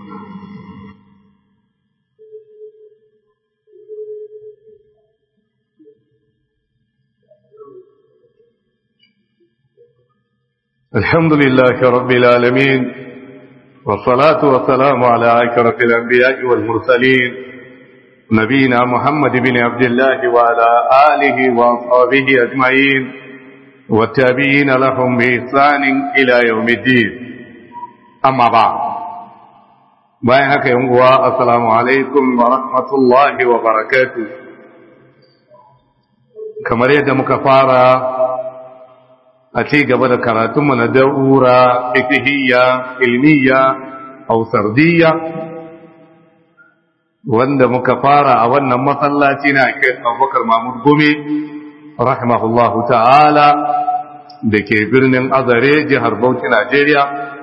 الحمد لله رب العالمين والصلاة والسلام على أشرف الأنبياء والمرسلين نبينا محمد بن عبد الله وعلى آله وأصحابه أجمعين والتابعين لهم بإحسان إلى يوم الدين أما بعد بايعك يوم السلام عليكم ورحمة الله وبركاته كما يد مكفارة a ci gaba da karatunmu na da'ura fikihiyya ilmiya au sardiyya wanda muka fara a wannan masallaci na Sheikh Abubakar Mahmud Gumi rahimahullahu ta'ala da ke birnin Azare jihar Bauchi Najeriya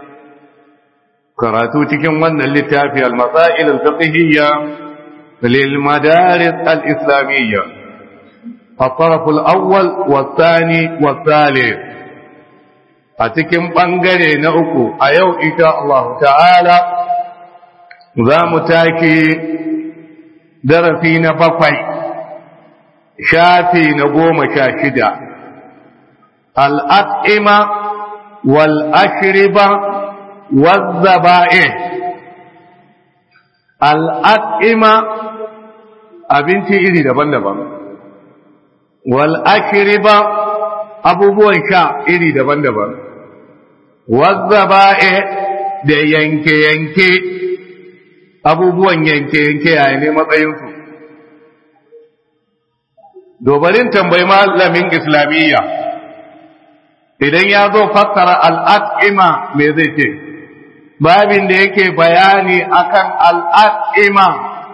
karatu cikin wannan littafi al-masail al-fiqhiyya lil madaris al-islamiyya الطرف الأول والثاني والثالث a cikin ɓangare na uku a yau insha Allah ta'ala za mu take darasi na 7 shafi na 16 al'at'ima wal ashriba wal zaba'i al'at'ima abinci iri daban-daban wal ashriba abubuwan sha iri daban-daban wazzaba'e da yanke-yanke abubuwan yanke-yanke yayin ne matsayinsu dobarin tambayi malamin islamiyya idan ya zo fassara al'ad'ima me zai ce babin da yake bayani akan al'ad'ima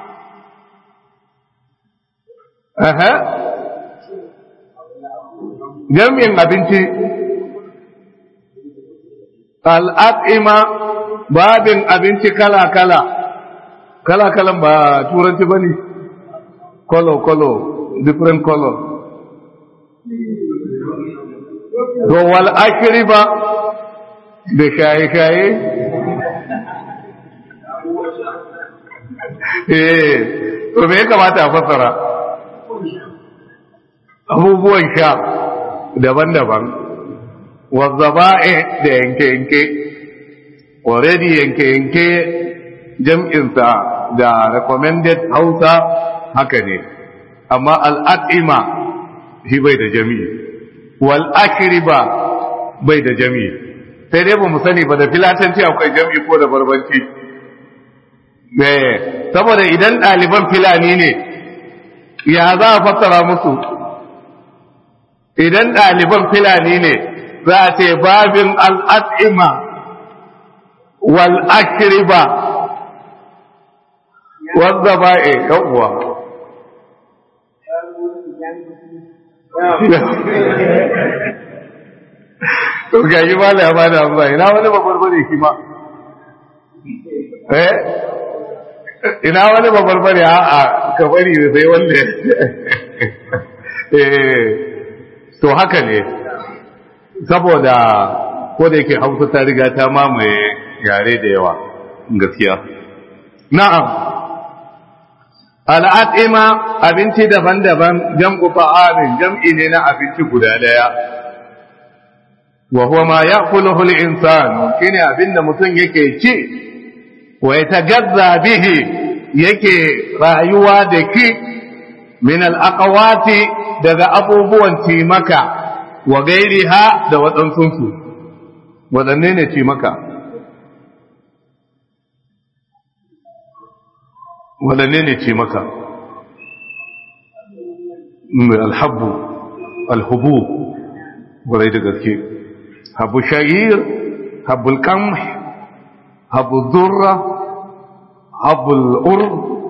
jami'in abinci al'ad'ima babin abinci kala-kala kala-kalan ba turanci ba ne kolo-kolo different color to wal'akiri ba da shaye-shaye to me ya kamata a fassara abubuwan sha daban-daban wazzaba'i da yanke-yanke already yanke-yanke jam'insa da recommended hausa haka ne amma al'ad'ima shi bai da jami'i wal'akiriba bai da jami'i sai dai ba mu sani ba da filatanci akwai jami'i ko da barbanci saboda idan ɗaliban filani ne ya za a fassara musu idan ɗaliban filani ne za a ce babin al'ad'ima wal'akiriba wadda ba'e yawwa to gaji ba da ba da amsa ina wani babarbare shi ma ina wani babarbare a kabari da sai wanda to haka ne saboda ko da yake hausa ta riga ta mamaye yare da yawa gaskiya na'am al'ad'ima abinci daban-daban jam'u ta'amin jam'i ne na abinci guda daya wa huwa ma ya'kuluhu al-insan shine abinda mutum yake ci wa yatagazza bihi yake rayuwa da ki min al-aqwati daga abubuwan cimaka wa gairiha da waɗansunsu waɗanne ne ce maka waɗanne ne ce maka alhabbu alhubu wurai da gaske habu sha'ir habu kamh habu zurra habu al'ur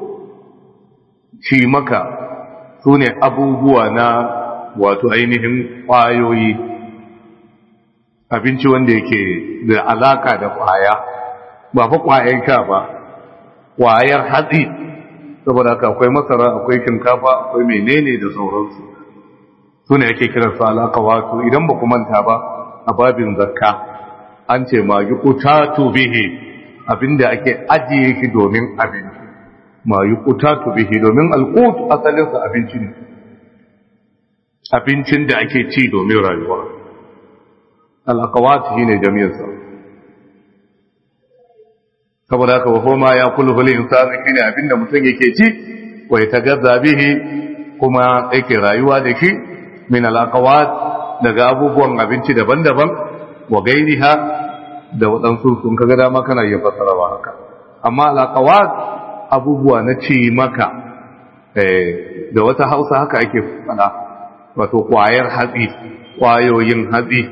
ce maka su ne abubuwa na wato ainihin ƙwayoyi abinci wanda yake da alaka da ƙwaya ba fa ƙwayan sha ba ƙwayar hatsi saboda haka akwai masara akwai shinkafa akwai menene da sauransu su ne ake kiransu alaka wato idan ba ku manta ba a babin zakka an ce ma yi kutatu bihi abinda ake ajiye shi domin abinci ma yuqutatu bihi domin alqut asalin sa abinci ne abincin da ake ci domin rayuwa alaqawat shine jami'in sa saboda haka wa ma yaqulu fil insani shine abinda mutum yake ci wa yatagazza bihi kuma yake rayuwa da shi min alaqawat daga abubuwan abinci daban-daban wa gairiha da waɗansu sun kaga dama kana iya fassarawa haka amma alaqawat abubuwa na ci maka da wata Hausa haka ake fada wato kwayar hatsi kwayoyin hatsi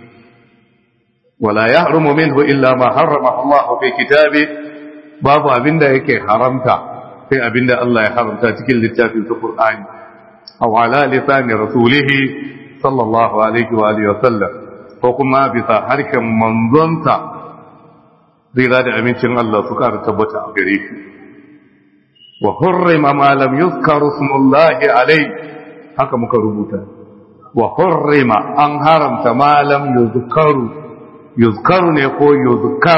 wala yahrumu minhu illa ma harrama Allah fi kitabi babu abinda yake haramta sai abinda Allah ya haramta cikin littafin Qur'ani aw ala lisani rasulih sallallahu alaihi wa alihi wasallam ko kuma bisa harshen manzonsa zira da amincin Allah su kara tabbata a gare shi wa hurrima ma lam yuzkar ismullahi alaihi haka muka rubuta wa hurrima an haramta ma lam yuzkaru ne ko yuzkar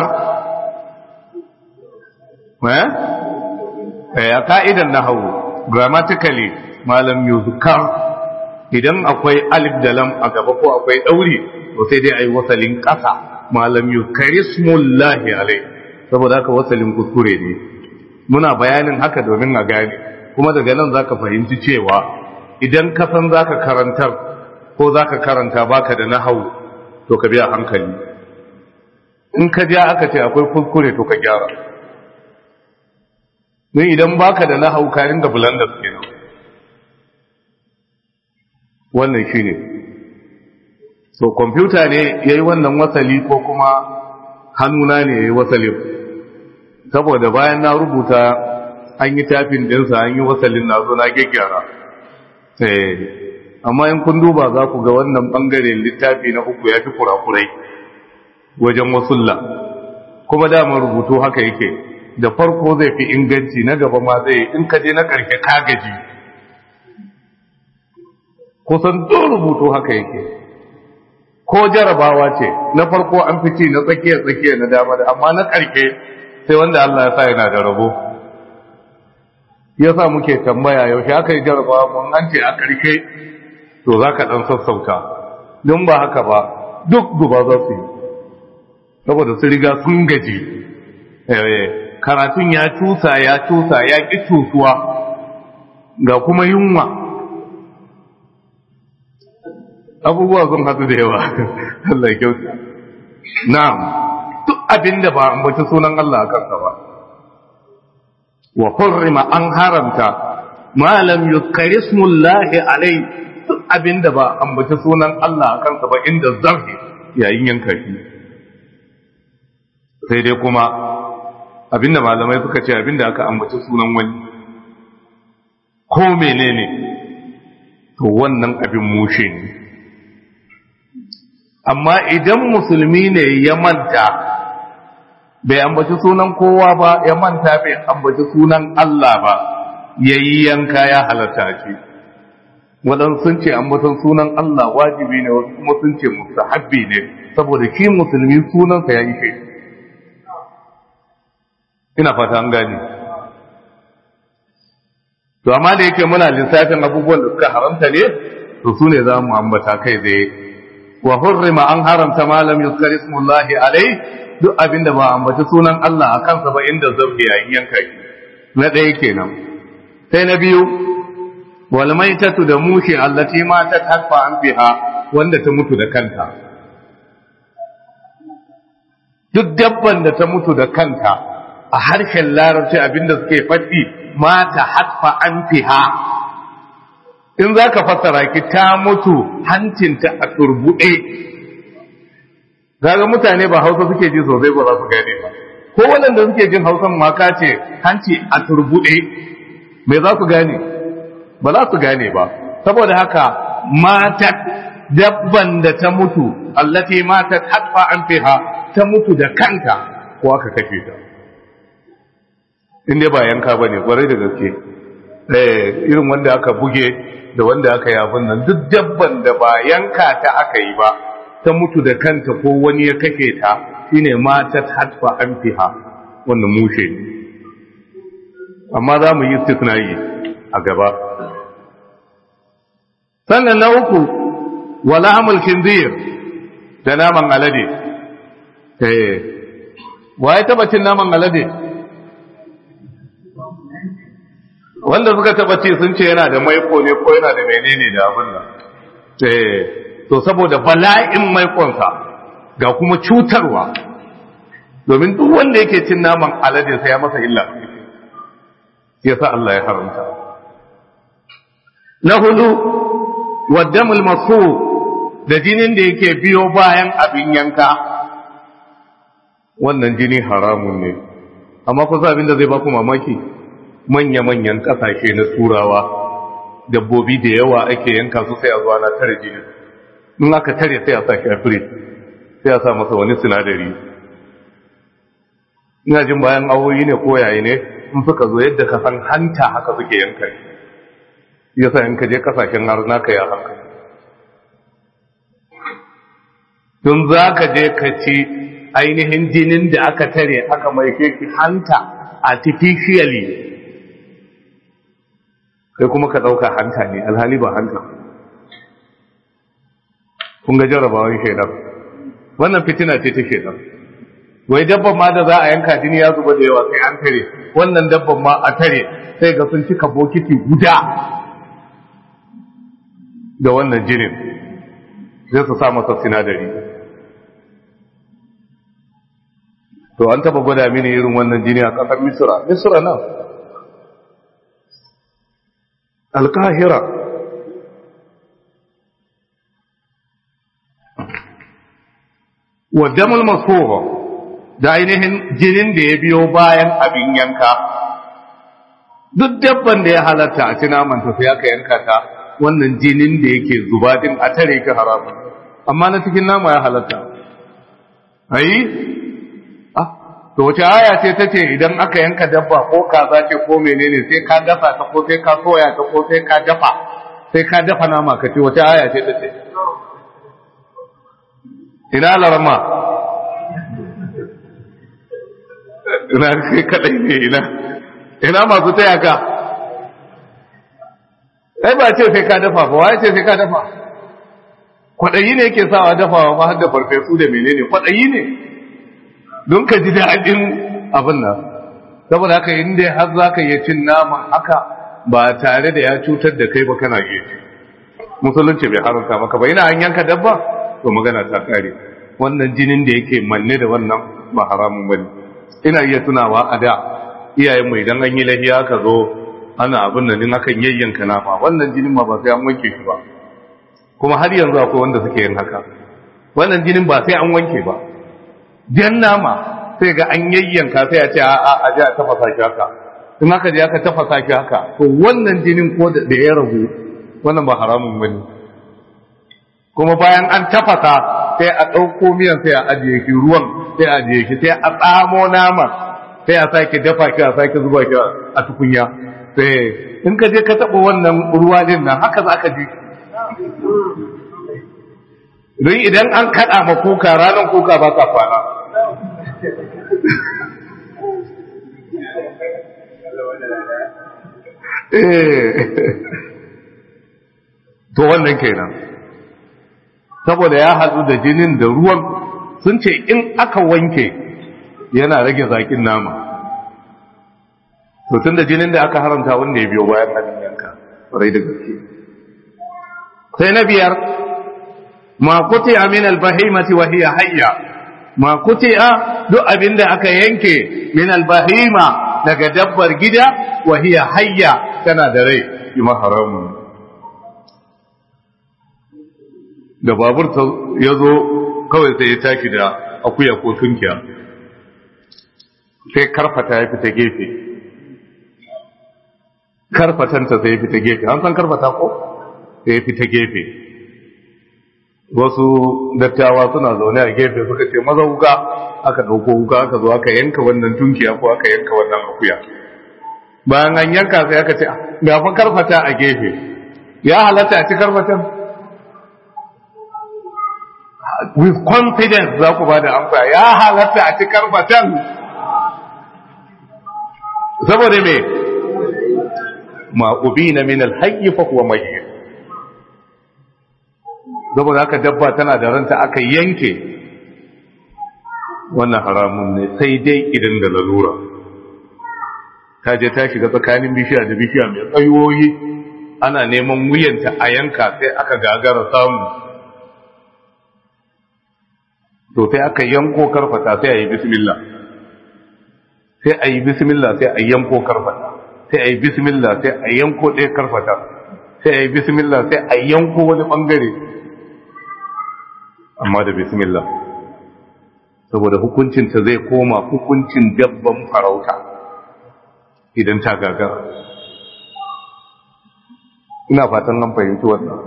a ka'idan nahwu grammatically ma lam yuzkar idan akwai alif da lam a gaba ko akwai dauri to sai dai ayi wasalin kasa malam yukarismullahi alai saboda haka wasalin kuskure ne muna bayanin haka domin a gane kuma daga nan zaka fahimci cewa idan ka san zaka karantar ko zaka karanta baka da nahwu to ka biya hankali in ka ja aka ce akwai kuskure to ka gyara don idan baka da nahwu ka ringa blunders kenan wannan shine so kwamfuta ne yayi wannan wasali ko kuma hannuna ne yayi wasali saboda bayan na rubuta an yi tafin dinsa an yi wasalin na zo na gyaggyara amma in kun duba za ku ga wannan bangaren littafi na uku ya fi kurakurai wajen wasulla kuma damar rubutu haka yake da farko zai fi inganci na gaba ma zai in ka je na ƙarshe ka gaji kusan duk rubutu haka yake ko jarabawa ce na farko an fi ci na tsakiya na dama da amma na ƙarshe sai wanda Allah ya sa yana da rabo ya sa muke tambaya yaushe aka yi jarabawa mun an ce a ƙarshe to za ka ɗan sassauta don ba haka ba duk duba za su yi saboda su riga sun gaji karatun ya cusa ya ƙi cusuwa ga kuma yunwa abubuwa sun hadu da yawa Allah ya kyauta na'am duk abinda ba ambaci sunan Allah a kansa ba wa hurrima an haramta ma lam yuzkar ismullahi alai duk abinda ba ambaci sunan Allah a kansa ba inda zafi yayin yanka shi sai dai kuma abinda malamai suka ce abinda aka ambaci sunan wani ko menene to wannan abin mushe ne amma idan musulmi ne ya manta bai ambaci sunan kowa ba ya manta bai ambaci sunan Allah ba yayi yanka ya halatta shi wadan sun ce ambaton sunan Allah wajibi ne wasu kuma sun ce mustahabbi ne saboda shi musulmi sunansa ya yi kai ina fata an gani to amma da yake muna lissafin abubuwan da suka haramta ne to su ne za mu ambata kai zai wa hurrima an haramta ma lam yuzkar ismullahi alai duk abinda ba ambaci sunan Allah a kansa ba inda zabbi yayin yanka na ɗaya kenan sai na biyu wal maitatu da mushi allati ma ta takfa an fiha wanda ta mutu da kanta duk dabban da ta mutu da kanta a harshen larabci abinda suke faɗi ma ta hatfa an fiha in za ka fassara ki ta mutu hancinta a turbuɗe gaga mutane ba hausa suke ji sosai ba za su gane ba ko waɗanda suke jin hausan maka ce hanci a turbuɗe me za su gane ba za su gane ba saboda haka mata dabban da ta mutu allati matat hatfa an fiha ta mutu da kanta ko aka kashe ta in dai ba yanka bane kwarai da gaske irin wanda aka buge da wanda aka yi abin nan duk dabban da ba yanka ta aka yi ba ta mutu da kanta ko wani ya kake ta shine matat hatfa an fiha wannan mushe amma za mu yi istisna'i a gaba. Sannan na uku wala hamul khinzir da naman alade. Wa ya taba cin naman alade? Wanda suka taba ci sun ce yana da maiko ne ko yana da menene da abin nan. To saboda bala'in maikonsa ga kuma cutarwa, domin duk wanda yake cin naman alade sai ya masa illa, ya sa Allah ya haramta. Na hudu waddamul masu da jinin da yake biyo bayan abin yanka, wannan jini haramun ne. Amma kusa abin da zai baku mamaki, manya-manyan kasashe na turawa dabbobi da yawa ake yanka su sai a zuwa na tare jini, in aka tare sai a sa shi a firij, sai a sa masa wani sinadari. Ina jin bayan awoyi ne ko yayi ne in suka zo yadda ka san hanta haka suke yanka shi, yasa in ka je kasashen har naka ya haka. Tun za ka je ka ci ainihin jinin da aka tare aka mai shi hanta artificially, sai kuma ka ɗauka hanta ne alhali ba hanta. Kun ga jarabawan shaidan, wannan fitina ce ta shaidan. Wai dabban ma da za a yanka jini ya zuba da yawa sai an tare, wannan dabban ma a tare sai ga sun cika bokiti guda da wannan jinin, zai su sa masa sinadari. To an taba gwada mini irin wannan jini a ƙasar Misra nan, Alkahira. Wa damul masfuha da ainihin jinin da ya biyo bayan abin yanka, duk dabban da ya halatta a ci namanta sai aka yanka ta, wannan jinin da yake zuba din a tare ki haramun, amma na cikin nama ya halatta. To wace aya ce ta ce idan aka yanka dabba ko kaza ce ko menene sai ka dafa ta ko sai ka soya ta ko sai ka dafa nama ka ce, wace aya ce ta ce? Ina larama? Ina kai kadai ne ina masu taya ka? Ai ba ce sai ka dafa ba, waye ce sai ka dafa? Kwaɗayi ne yake sawa dafawa ma har da farfesu da menene, kwaɗayi ne. Don ka ji daɗin abin nan, saboda haka inda har za ka iya cin naman haka ba tare da ya cutar da kai ba kana iya ci. Musulunci bai haramta maka ba, ina an yanka dabba to magana ta kare. Wannan jinin da yake manne da wannan ba haramun bane. Ina iya tunawa a da iyayenmu idan an yi lahiya ka zo ana abin nan din akan yayyanka nama, wannan jinin ma ba sai an wanke shi ba. Kuma har yanzu akwai wanda suke yin haka. Wannan jinin ba sai an wanke ba. Jan nama sai ga an yayyanka sai a ce a ji a tafasa shi haka, in aka je aka tafasa shi haka, to wannan jinin ko da ya ragu wannan ba haramun bane. Kuma bayan an tafasa sai a ɗauko miyan sai a ajiye shi, ruwan sai a ajiye shi, sai a tsamo nama sai a sake dafa shi a sake zuba shi a tukunya. Sai in ka je ka taɓa wannan ruwa din nan haka za ka ji. Don idan an kaɗa ma kuka ranar kuka ba ka kwana. To wannan kenan, saboda ya haɗu da jinin da ruwan, sun ce in aka wanke yana rage zaƙin nama. To tun da jinin da aka haramta wanda ya biyo bayan hannun yanka, rai da gaske. Sai na biyar, ma kuti'a min al-bahimati wa hiya hayya, ma kuti'a duk abinda aka yanke min al-bahima daga dabbar gida wa hiya hayya tana da rai, kuma haramun. Da babur ya zo kawai sai ya tashi da akuya ko tunkiya, sai karfata ya fita gefe, karfatanta sai ya fita gefe, an san karfata ko? Sai ya fita gefe. Wasu dattawa suna zaune a gefe suka ce maza wuka, aka ɗauko wuka aka zo aka yanka wannan tunkiya ko aka yanka wannan akuya. Bayan an yanka sai aka ce ga fa karfata a gefe, ya halatta a ci karfatan? With confidence za ku ba da amsa, ya halatta a ci karfatan? saboda me ma ubina min al-hayy fa huwa mayyit. Saboda haka dabba tana da ranta aka yanke, wannan haramun ne, sai dai idan da lalura ta je ta shiga tsakanin bishiya da bishiya mai tsayoyi, ana neman wuyanta a yanka sai aka gagara samu, to sai aka yanko karfata sai a yi bismillah, sai a yi bismillah sai a yanko karfata, sai a yi bismillah sai a yanko ɗaya karfata, sai a yi bismillah sai a yanko wani ɓangare, amma da bismillah, saboda hukuncinta zai koma hukuncin dabban farauta idan ta gagara. Ina fatan an fahimci wannan.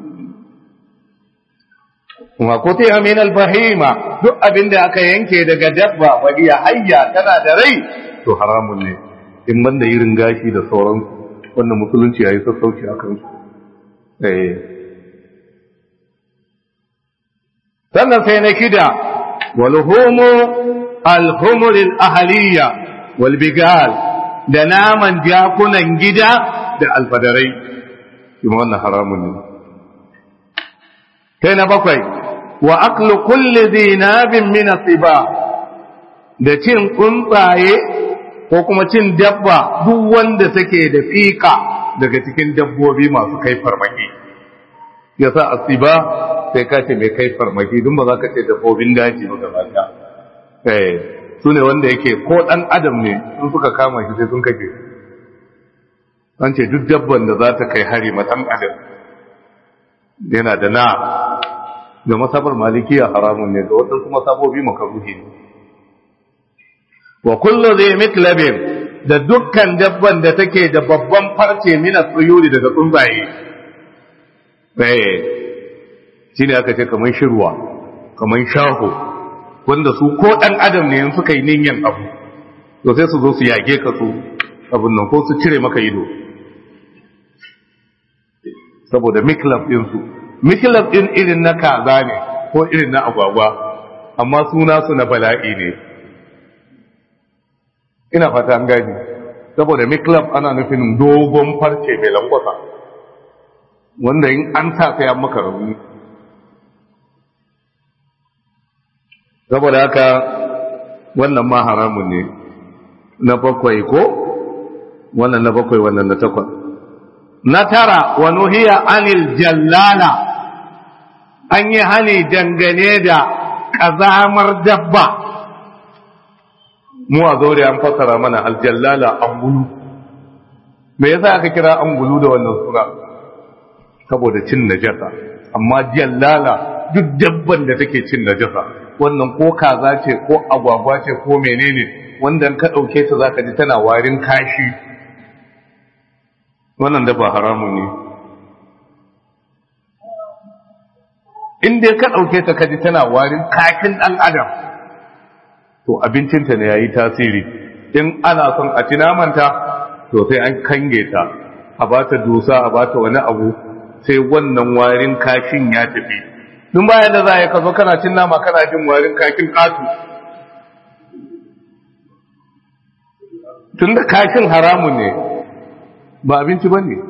Kuma ko ta min al-bahima, duk abin da aka yanke daga dabba wadiya hayya tana da rai to haramun ne, in banda irin gashi da sauransu, wannan musulunci yayi sassauci akan su. Sannan sai na kida walhumu alhumuril ahaliya walbigal, da naman jakunan gida da alfadarai, kuma wannan haramun ne. Sai na bakwai wa aklu kulli zinabin min asiba, da cin tsuntsaye ko kuma cin dabba duk wanda take da fika daga cikin dabbobi masu kai farmaki. Yasa asiba sai ka ce mai kai farmaki, dun ba za ka ce dabbobin daji ba gaba ɗaya. Su ne wanda yake ko ɗan adam ne sun suka kama shi sai sun kake. An ce duk dabban da za ta kai hari ma ɗan adam yana da na, ga masabar malikiya haramun ne, ga waɗansu masabobi makaruhi ne. Wa kullu zai miklabin, da dukkan dabban da take da babban farce mina tsuyuri daga tsuntsaye. Shi ne aka ce kamar shirwa, kamar shaho, wanda su ko ɗan adam ne suka yi ninyan abu, to sai su zo su yage ka su abin nan ko su cire maka ido. Saboda miklab ɗinsu, miklab ɗin irin na kaza ne ko irin na agwagwa, amma suna su na bala'i ne. Ina fata an gani, saboda miklab ana nufin dogon farce mai lankwasa, wanda in an sa sai an maka rauni. Saboda haka wannan ma haramun ne. Na bakwai ko wannan na bakwai, wannan na takwas. Na tara wa nuhiya anil jallala, an yi hani dangane da ƙazamar dabba. Mu a zaure an fasara mana aljallala angulu. Me yasa aka kira angulu da wannan suna? Saboda cin najasa. Amma jallala duk dabban da take cin najasa, wannan ko kaza ce ko agwagwa ce ko menene, wanda ka ɗauke ta zaka ji tana warin kashi, wannan dabba haramun ne. In dai ka ɗauke ta kaji tana warin kashin ɗan adam, to abincinta ne yayi tasiri. In ana son a ci namanta, to sai an kange ta, a bata dusa, a bata wani abu, sai wannan warin kashin ya tafi. Dun bayan da za ka zo kana cin nama kana jin warin kashin ƙatu, tun da kashin haramun ne, ba abinci ba ne.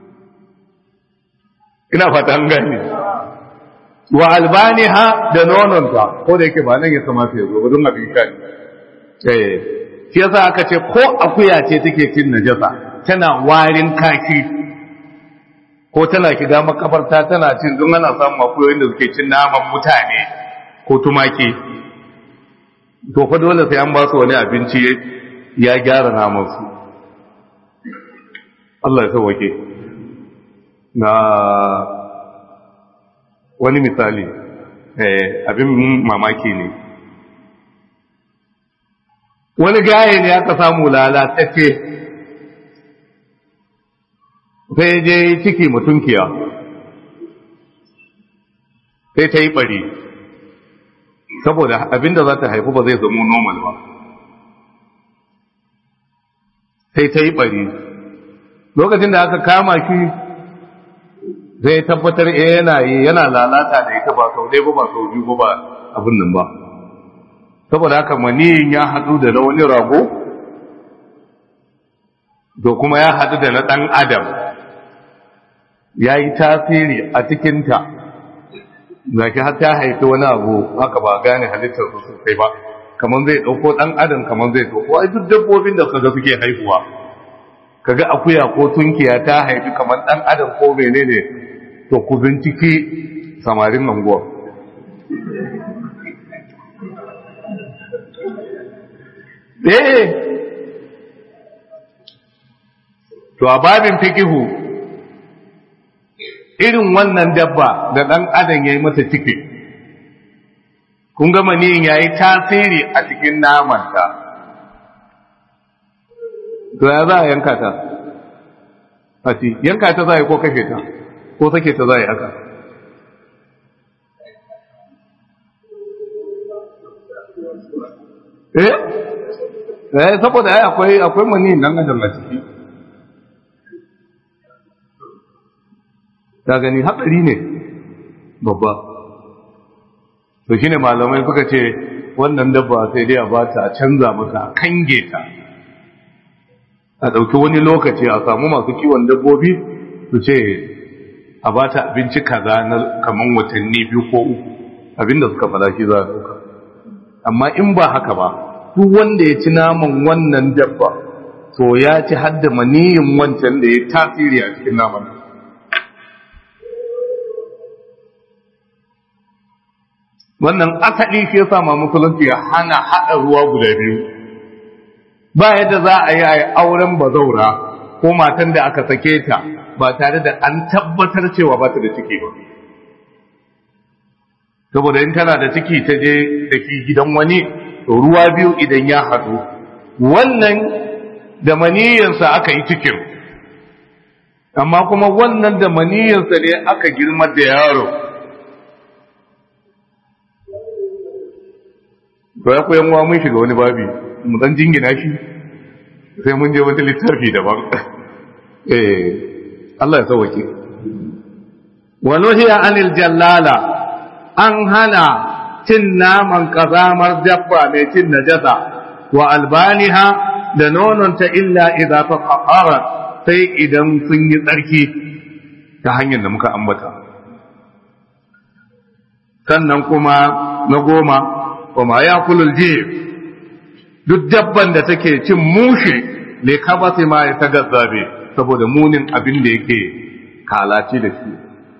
Ina fata an gani. Wa albaniha da nononta, ko da yake ba nan ya kamata ya zo ba don abin sha ne. Shi yasa aka ce ko akuya ce take cin najasa, tana warin kashi, ko tana shiga makabarta tana cin, don ana samun akuyoyin da suke cin naman mutane ko tumaki, to fa dole sai an ba su wani abinci ya gyara naman su. Allah ya sauwake. Na wani misali, abin mamaki ne, wani gaye ne aka samu lalatacce, sai je ciki mutunkiya, sai ta yi bari, saboda abinda za ta haifu ba zai zama normal ba, sai ta yi bari. Lokacin da aka kama shi zai tabbatar yana lalata da ita ba sau ɗaya ba sau biyu ba abin nan ba, saboda haka maniyin ya haɗu da na wani rago to kuma ya haɗu da na ɗan adam ya yi tasiri a cikinta ga shi har ta haifi wani abu haka ba gane halittar su sosai ba kamar zai ɗauko ɗan adam kamar zai ɗauko ai duk dabbobin da kaga suke haihuwa kaga akuya ko tunkiya ta haifi kamar ɗan adam ko menene to ku binciki samarin anguwa to a babin fikihu irin wannan dabba da ɗan adam ya yi masa ciki kun ga maniyin ya yi tasiri a cikin namanta to ya za a yanka ta yanka ta za a yi ko kashe ta ko sake ta za a yi haka saboda ai akwai maniyin dan adam a ciki ta gani hatsari ne babba to shine malamai suka ce wannan dabba sai dai a bata a canza mata a kange ta a ɗauki wani lokaci a samu masu kiwon dabbobi su ce a bata abinci kaza na kaman watanni 2 ko 3 abinda suka fada shi za a ɗauka amma in ba haka ba duk wanda ya ci naman wannan dabba to ya ci hadda maniyin wancan da ya tasiri a cikin naman wannan asali shi yasa ma musulunci ya hana haɗa ruwa guda biyu ba yadda za a yi auren bazaura ko matan da aka sake ta ba tare da an tabbatar cewa ba ta da ciki ba saboda in tana da ciki ta je da ke gidan wani to ruwa biyu idan ya haɗu wannan da maniyyarsa aka yi cikin amma kuma wannan da maniyyarsa ne aka girma da yaro to ya koyan wa mun shiga wani babi mu dan jingina shi sai mun je wata littafi daban Allah ya sauke wa nuhiya anil jallala an hana cin naman kazamar dabba mai cin najasa wa albaniha da nononta illa idza tatahharat sai idan sun yi tsarki ta hanyar da muka ambata sannan kuma na 10 وما يأكل الجيف duk dabban da take cin mushe ne kabasi ma ya tagazzabe saboda munin abin da yake kalace da shi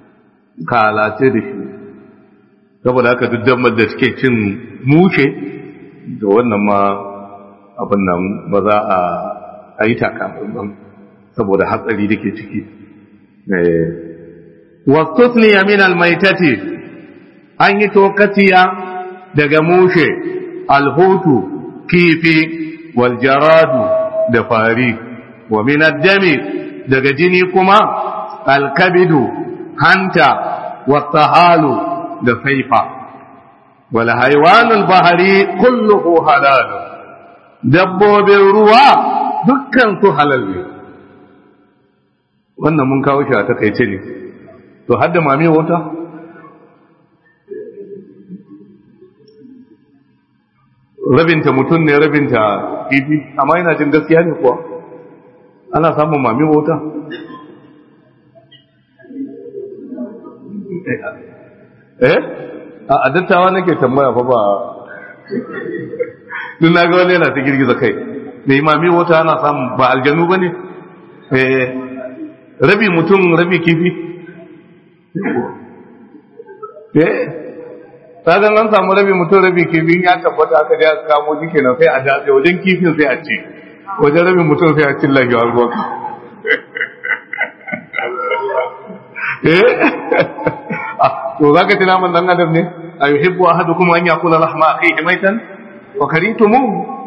saboda haka duk dabban da take cin mushe da wannan ma abin nan ba za a yi takamun saboda hatsari da ke ciki wastusniya min almaitati an yi tokatiya daga mushe alhutu kifi waljaradu da fari wa min addami daga jini kuma alkabidu hanta wasahalu da saifa wal haywanul bahari kulluhu halal dabbobin ruwa dukkan su halal ne wannan mun kawo shi a takaice ne to hadda mami wata rabinta mutum ne rabinta kifi amma yana jin gaskiya ne kuwa ana samun mami wata a dattawa nake tambaya fa ba duk na ga wani yana ta girgiza kai mai mami wata ana samun ba aljanu ba ne rabi mutum rabi kifi sadan an samu rabi mutum rabi kifin ya tabbata aka ja kamo shi kenan sai a dace wajen kifin sai a ci wajen rabi mutum sai a ci lagewa ruwan to zaka ci naman dan adam ne a yuhibbu ahadukum an yakula lahma akhihi maitan wa karitumu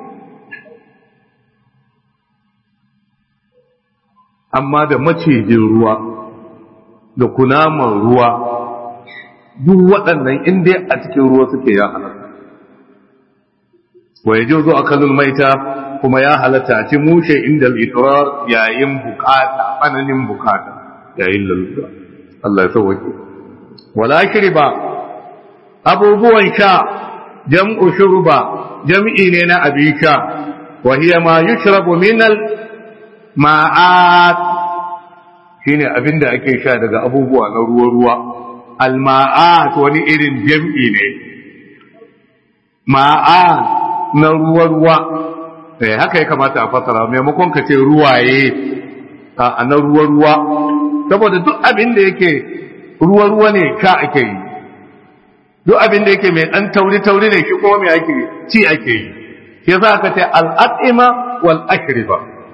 amma da macijin ruwa da kunaman ruwa duk waɗannan inda a cikin ruwa suke ya halatta wa yajuzu akalul maita kuma ya halatta a ci mushe inda al-itrar yayin bukata tsananin bukata yayin lalura Allah ya sauke wala shriba abubuwan sha jam'u shurba jam'i ne na abin sha wa hiya ma yushrabu min ma'at shine abinda ake sha daga abubuwa na ruwa al-ma'at wani irin jam'i ne ma'at na ruwa haka ya kamata a fasara maimakon ka ce ruwaye a na ruwa saboda duk abin da yake ruwa ne ka ake yi duk abin da yake mai dan tauri ne shi kuma mai ake ci ake yi shi yasa aka ce al-at'ima wal ashriba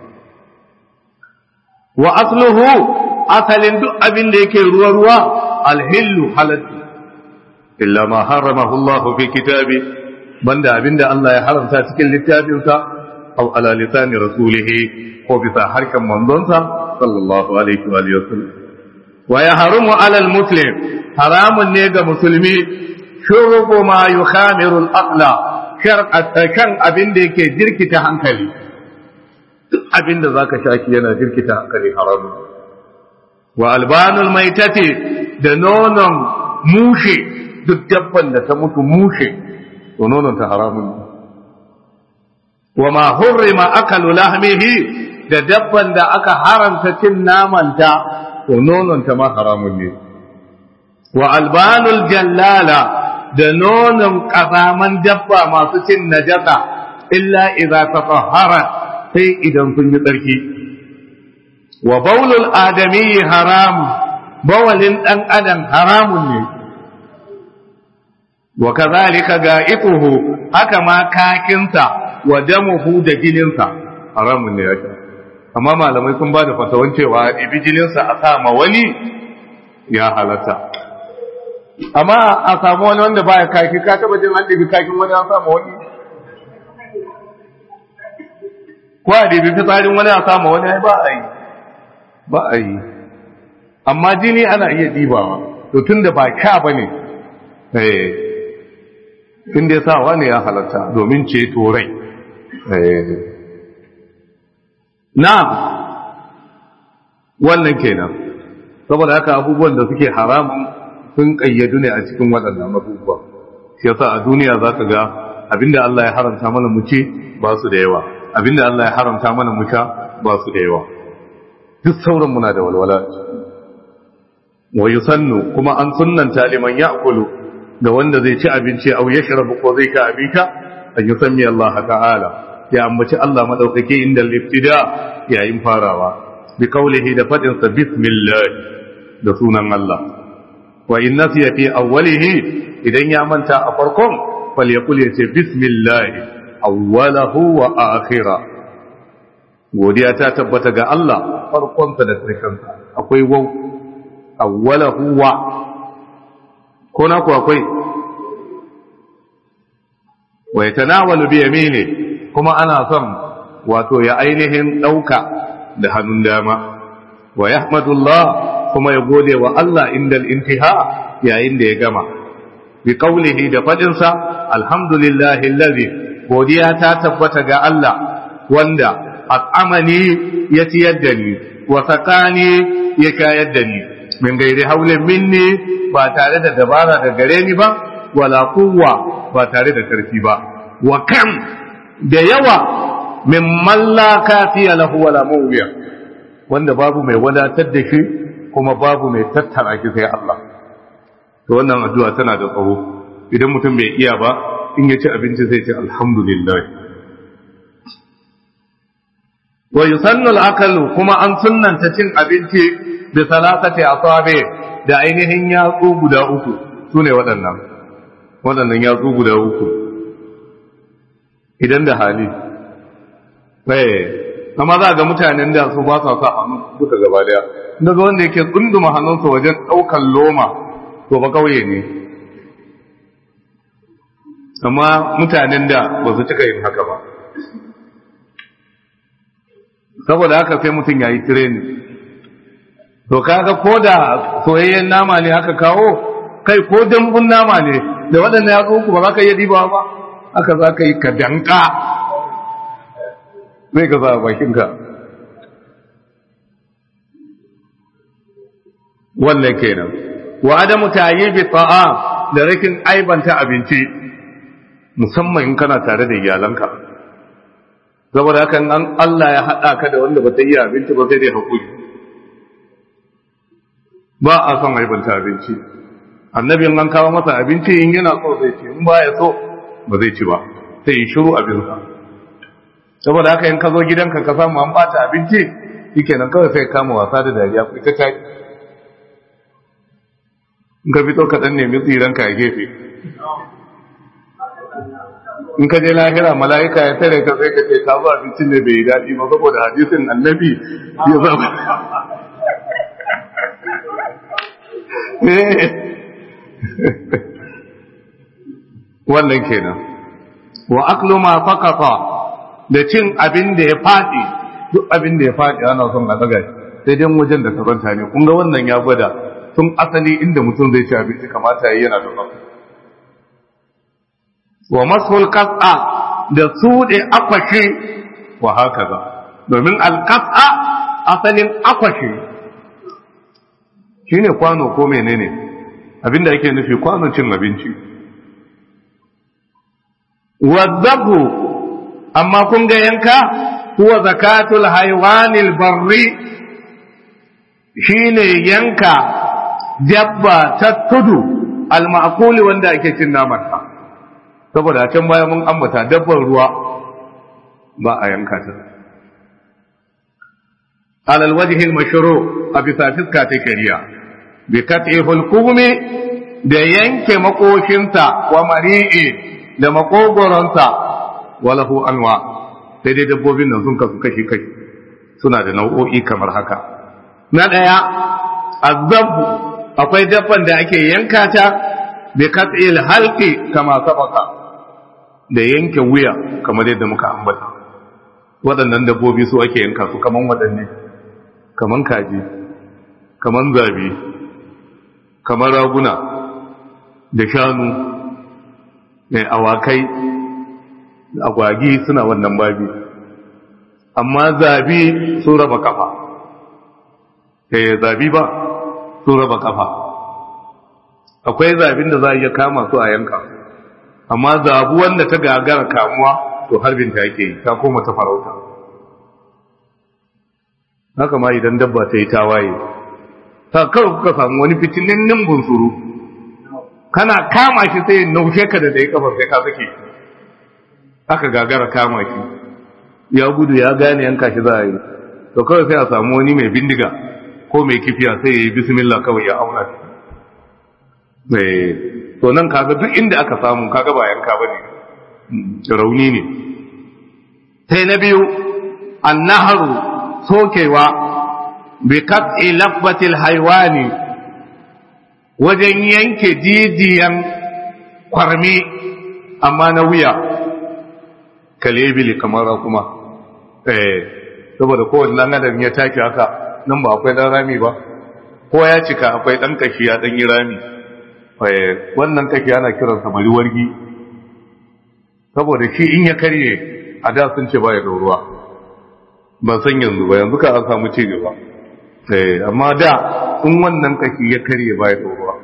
wa asluhu asalin duk abin da yake ruwa al-hillu halatu illa ma haramahu Allah fi kitabi banda abinda Allah ya haramta cikin littafinsa aw ala lisani rasulihi ko bisa harkan manzonsa sallallahu alaihi wa sallam wa yahrumu ala al-muslim haramun ne ga musulmi shurubu ma yukhamiru al-aqla kan abinda yake jirkita hankali duk abinda zaka shaki yana jirkita hankali haramun wa albanul maitati da nonon mushe duk dabban da ta mutu mushe to nonon ta haramun wa ma hurrima akalu lahmihi da dabban da aka haramta cin namanta to nonon ta ma haramun ne wa albanul jallala da nonon kazaman dabba masu cin najasa illa idza tatahhara sai idan sun yi tsarki wa baulul adami haram bawalin dan adam haramun ne wa kazalika ga'ituhu haka ma kakinsa wa damuhu da jininsa haramun ne yake amma malamai sun bada fatawan cewa ibi jininsa a sama wani ya halatta amma a samu wani wanda baya kaki ka taba jin an dibi kakin wani an sama wani ko a dibi fitsarin wani a sama wani ai ba a yi amma jini ana iya dibawa to tunda ba ka bane inda ya sa wani ya halatta domin ceto rai na'am wannan kenan saboda haka abubuwan da suke haramun sun kayyadu ne a cikin waɗannan abubuwa shi yasa a duniya zaka ga abinda Allah ya haramta mana mu ce ba su da yawa abinda Allah ya haramta mana mu sha ba su da yawa duk sauran muna da walwala wa yusannu kuma an sunnanta liman ya'kulu da wanda zai ci abinci au ya shirabu ko zai ka abinka an yusammi Allah ta'ala ya ambaci Allah madaukake inda liftida yayin farawa bi kaulihi da fadin sa bismillah da sunan Allah wa in nasiya fi awwalihi idan ya manta a farkon falyakul yace bismillah awwalahu wa akhira godiya ta tabbata ga Allah farkon sa da karshen sa akwai waw awwalahu wa ko na ku akwai wa yatanawalu bi yamini kuma ana son wato ya ainihin dauka da hannun dama wa yahmadullah kuma ya gode wa Allah indal intiha yayin da ya gama bi qawlihi da fadin sa alhamdulillahi allazi godiya ta tabbata ga Allah wanda at'amani ya ciyar da ni wa saqani ya kayar da ni min gairi haulin minni ba tare da dabara da gare ni ba wala quwwa ba tare da karfi ba wa kam da yawa min mallaka fiya lahu wala mawbiya wanda babu mai wadatar da shi kuma babu mai tattara shi sai Allah to wannan addu'a tana da tsawo idan mutum bai iya ba in ya ci abinci zai ce alhamdulillah wa yusannu al-akalu kuma an sunnanta cin abinci da salatati asabi da ainihin yatsu guda uku sune waɗannan yatsu guda uku idan da hali amma za ga mutanen da su ba sa sa hannu duka gaba daya daga wanda yake tsunduma hannunsa wajen ɗaukan loma to ba kauye ne amma mutanen da ba su cika yin haka ba saboda haka sai mutum ya yi training to kaga ko da soyayyen nama ne aka kawo kai ko dambun nama ne da waɗanda ya tsoku ba za ka iya diba ba aka za ka yi ka danka zai ka sa bakinka wannan kenan wa adamu tayyibi ta'am da rikin aibanta abinci musamman in kana tare da iyalanka saboda hakan an Allah ya haɗa ka da wanda ba ta iya abinci ba sai dai haƙuri ba a son aibanta abinci annabin an kawo masa abinci in yana so zai ci in ba ya so ba zai ci ba sai yi shiru abinsa saboda haka in ka zo gidanka ka samu an bata abinci shikenan kawai sai kama wasa da dariya ku ita kai in ka fito ka dan nemi tsiranka a gefe in ka je lahira mala'ika ya tare ka sai ka ce ka zo abincin ne bai yi daɗi ba saboda hadisin annabi ya zama wannan kenan wa aklu ma faqata da cin abin da ya fadi duk abin da ya fadi ana son a daga sai dai wajen da karanta ne kun ga wannan ya gwada tun asali inda mutum zai ci abinci kamata yayi yana da tsafta wa masul qas'a da sude akwashi wa hakaza domin al-qas'a asalin akwashi shine kwano ko menene abinda yake nufi kwano cin abinci wadzabu amma kun ga yanka huwa zakatul haywanil barri shine yanka dabba ta tudu al-ma'quli wanda ake cin naman ta saboda a can baya mun ambata dabbar ruwa ba a yanka ta alal wajhil mashru a bisa fiska ta kariya bi kat'ihul qumi da yanke makoshinsa wa mari'i da makogoronsa walahu anwa sai dai dabbobin nan sun kasu kashi kashi suna da nau'o'i kamar haka na daya azzabu akwai dabban da ake yanka ta bi kat'il halqi kama sabaka da yanke wuya kamar yadda muka ambata waɗannan dabbobi su ake yanka su kaman waɗanne kaman kaji kaman zabi kamar raguna da shanu mai awakai agwagi suna wannan babi amma zabi su raba kafa zabi ba su raba kafa akwai zabin da za a iya kama su a yanka amma zabu wanda ta gagara kamuwa to harbin ta yake yi ta koma ta farauta haka ma idan dabba ta yi tawaye ta kawai kuka samu wani fitinin bunsuru kana kama shi sai naushe ka da dai kafar sai ka sake aka gagara kama shi ya gudu ya gane yanka shi za a yi to kawai sai a samu wani mai bindiga ko mai kifiya sai ya yi bismillah kawai ya auna shi to nan kaga duk inda aka samu kaga ba yanka bane rauni ne sai na biyu annaharu sokewa bi qat'i labbatil haywani wajen yanke jijiyan kwarmi amma na wuya kalebili kamar kuma saboda kowane dan adam ya take haka nan ba akwai dan rami ba ko ya cika akwai dan kashi ya dan yi rami wannan kashi ana kiransa bari wargi saboda shi in ya karye a da sun ce baya da ruwa ban san yanzu ba yanzu ka an samu ci gaba amma da in wannan kashi ya karye baya da ruwa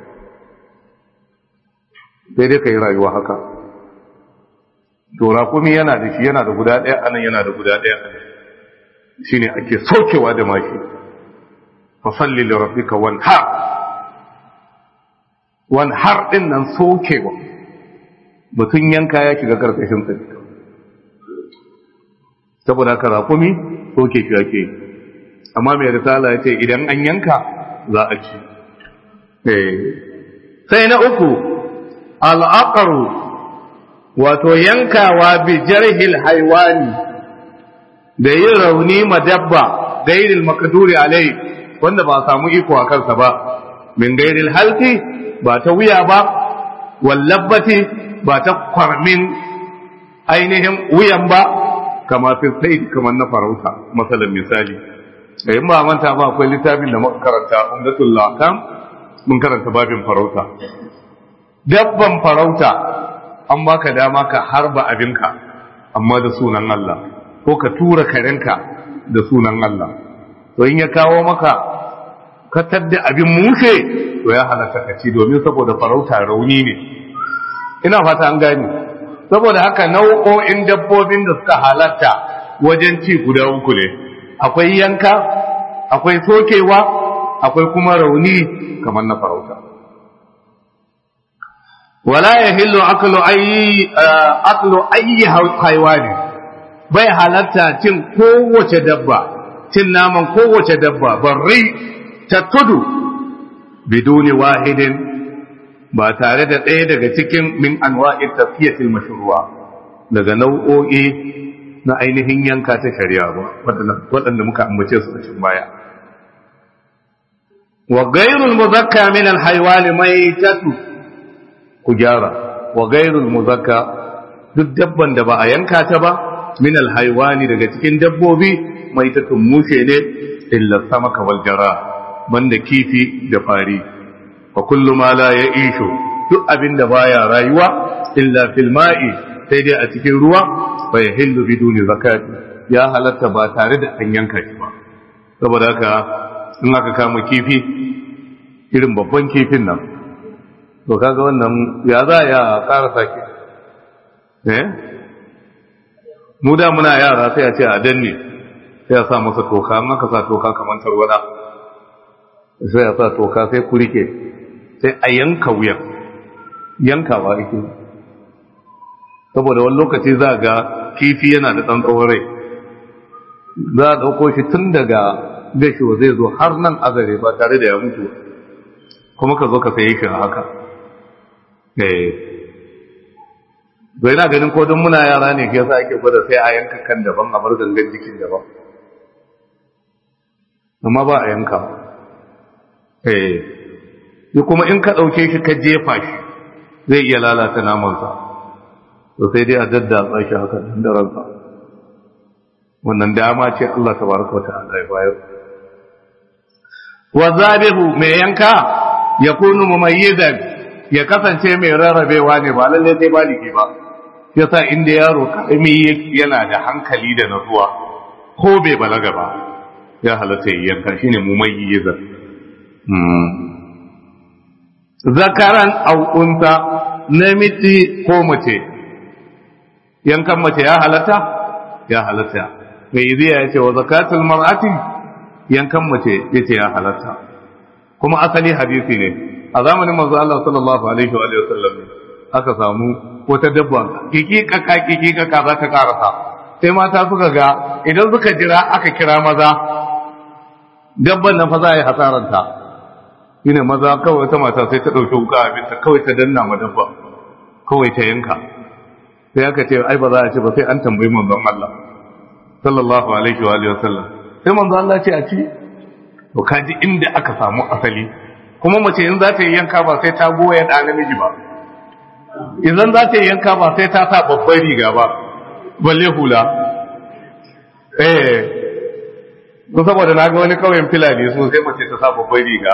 sai dai ka yi rayuwa haka to rakumi yana da shi yana da guda ɗaya anan yana da guda ɗaya anan shine ake saukewa da maki fa salli li rabbika wanhar din nan sokewa mutum yanka ya shiga karkashin sa saboda ka rakumi soke shi ake amma mai risala ya ce idan an yanka za a ci sai na uku al'aqaru wato yankawa bi jarhil haywani da yin rauni madabba gairil makduri alai wanda ba samu iko a kansa ba min gairil halki ba ta wuya ba wallabbati ba ta kwarmin ainihin wuyan ba kama fi sai kamar na farauta masalan misali in ba manta ba akwai littafin da muka karanta umdatul lakam mun karanta babin farauta dabban farauta an baka dama ka harba abinka amma da sunan Allah ko ka tura karenka da sunan Allah to in ya kawo maka ka tadda abin mushe to ya halaka ka ci domin saboda farauta rauni ne ina fata an gani saboda haka nau'o'in dabbobin da suka halatta wajen ci guda uku ne, akwai yanka, akwai sokewa, akwai kuma rauni kamar na farauta. Wala ya hillu aklu ayi haiwani, bai halatta cin kowace dabba, cin naman kowace dabba, barri ta tudu, biduni wahidin ba tare da ɗaya daga cikin min anwa'in tafiyatil mashruwa daga nau'o'i na ainihin yanka ta shari'a ba waɗanda muka ambace su a cikin baya. Wa gairul muzakka min alhaywani maitatu, ku gyara, wa gairul muzakka duk dabban da ba a yanka ta ba min alhaywani daga cikin dabbobi maitatun mushe ne illa samaka wal jara, banda kifi da fari. Wa kullu ma la ya'ishu, duk abin da baya rayuwa illa fil ma'i, sai dai a cikin ruwa fa yahillu biduni zakati, ya halatta ba tare da an yanka shi ba. Saboda haka in aka kama kifi irin babban kifin nan, to kaga wannan ya za ya karasa ki mu da muna yara sai a ce a danne, sai a sa masa toka, an aka sa toka kamar tarwada, sai a sa toka sai ku rike, sai a yanka wuyan, yankawa ake. Saboda wani lokaci za ga kifi yana da ɗan tsawon rai, za a ɗauko shi tun daga gashiwa zai zo har nan azare ba tare da ya mutu, kuma ka zo ka saye shi a haka. Bai na ganin ko don muna yara ne ke yasa ake gwada sai a yanka kan daban a bar gangan jikin daban, amma ba a yanka. Yi kuma in ka ɗauke shi ka jefa shi zai iya lalata namansa, to sai dai a daddatsa shi haka da ransa. Wannan dama ce Allah tabaraka wa ta'ala ya bayar. Wa zabihu mai yanka ya kunu mumayyizan, ya kasance mai rarrabewa ne, ba lalle sai baligi ba. Yasa inda yaro karami yana da hankali da natsuwa ko bai balaga ba, ya halatta ya yanka, shine mumayyizan. Zakaran aw unta, namiji ko mace, yankan mace ya halatta, ya halatta. Mai iziya ya ce wa zakatul mar'ati, yankan mace ya ce ya halatta. Kuma asali hadisi ne a zamanin manzo Allah sallallahu alaihi wa sallam aka samu wata dabba kiki kaka za ta karasa, sai mata suka ga idan suka jira aka kira maza dabban nan fa za a yi hasaranta. Shine maza kawai ta mata sai ta ɗauki wuka abinta kawai ta danna ma dabba kawai ta yanka, sai aka ce ai ba za a ce ba sai an tambayi manzon Allah sallallahu alaihi wa sallam, sai manzon Allah ce a ci. To kaji inda aka samu asali. Kuma mace in za ta yi yanka ba sai ta goya da namiji ba, idan za ta yi yanka ba sai ta sa babbar riga ba balle hula. Ko saboda na ga wani kauyen filani so sai mace ta sa babbar riga.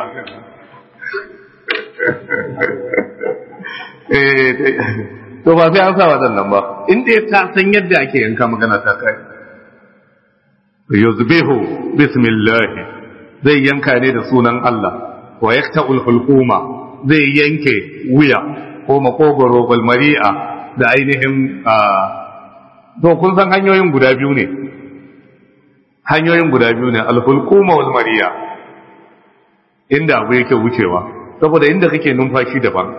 To ba sai an sa waɗannan ba, inda ta san yadda ake yanka magana ta kai. Yuzbihu bismillah, zai yanka ne da sunan Allah. Wa yakta'ul hulquma, zai yanke wuya ko makogoro wal mari'a da ainihin to kun san hanyoyin guda biyu ne, al hulquma wal mari'a, inda abu yake wucewa, saboda inda kake numfashi daban,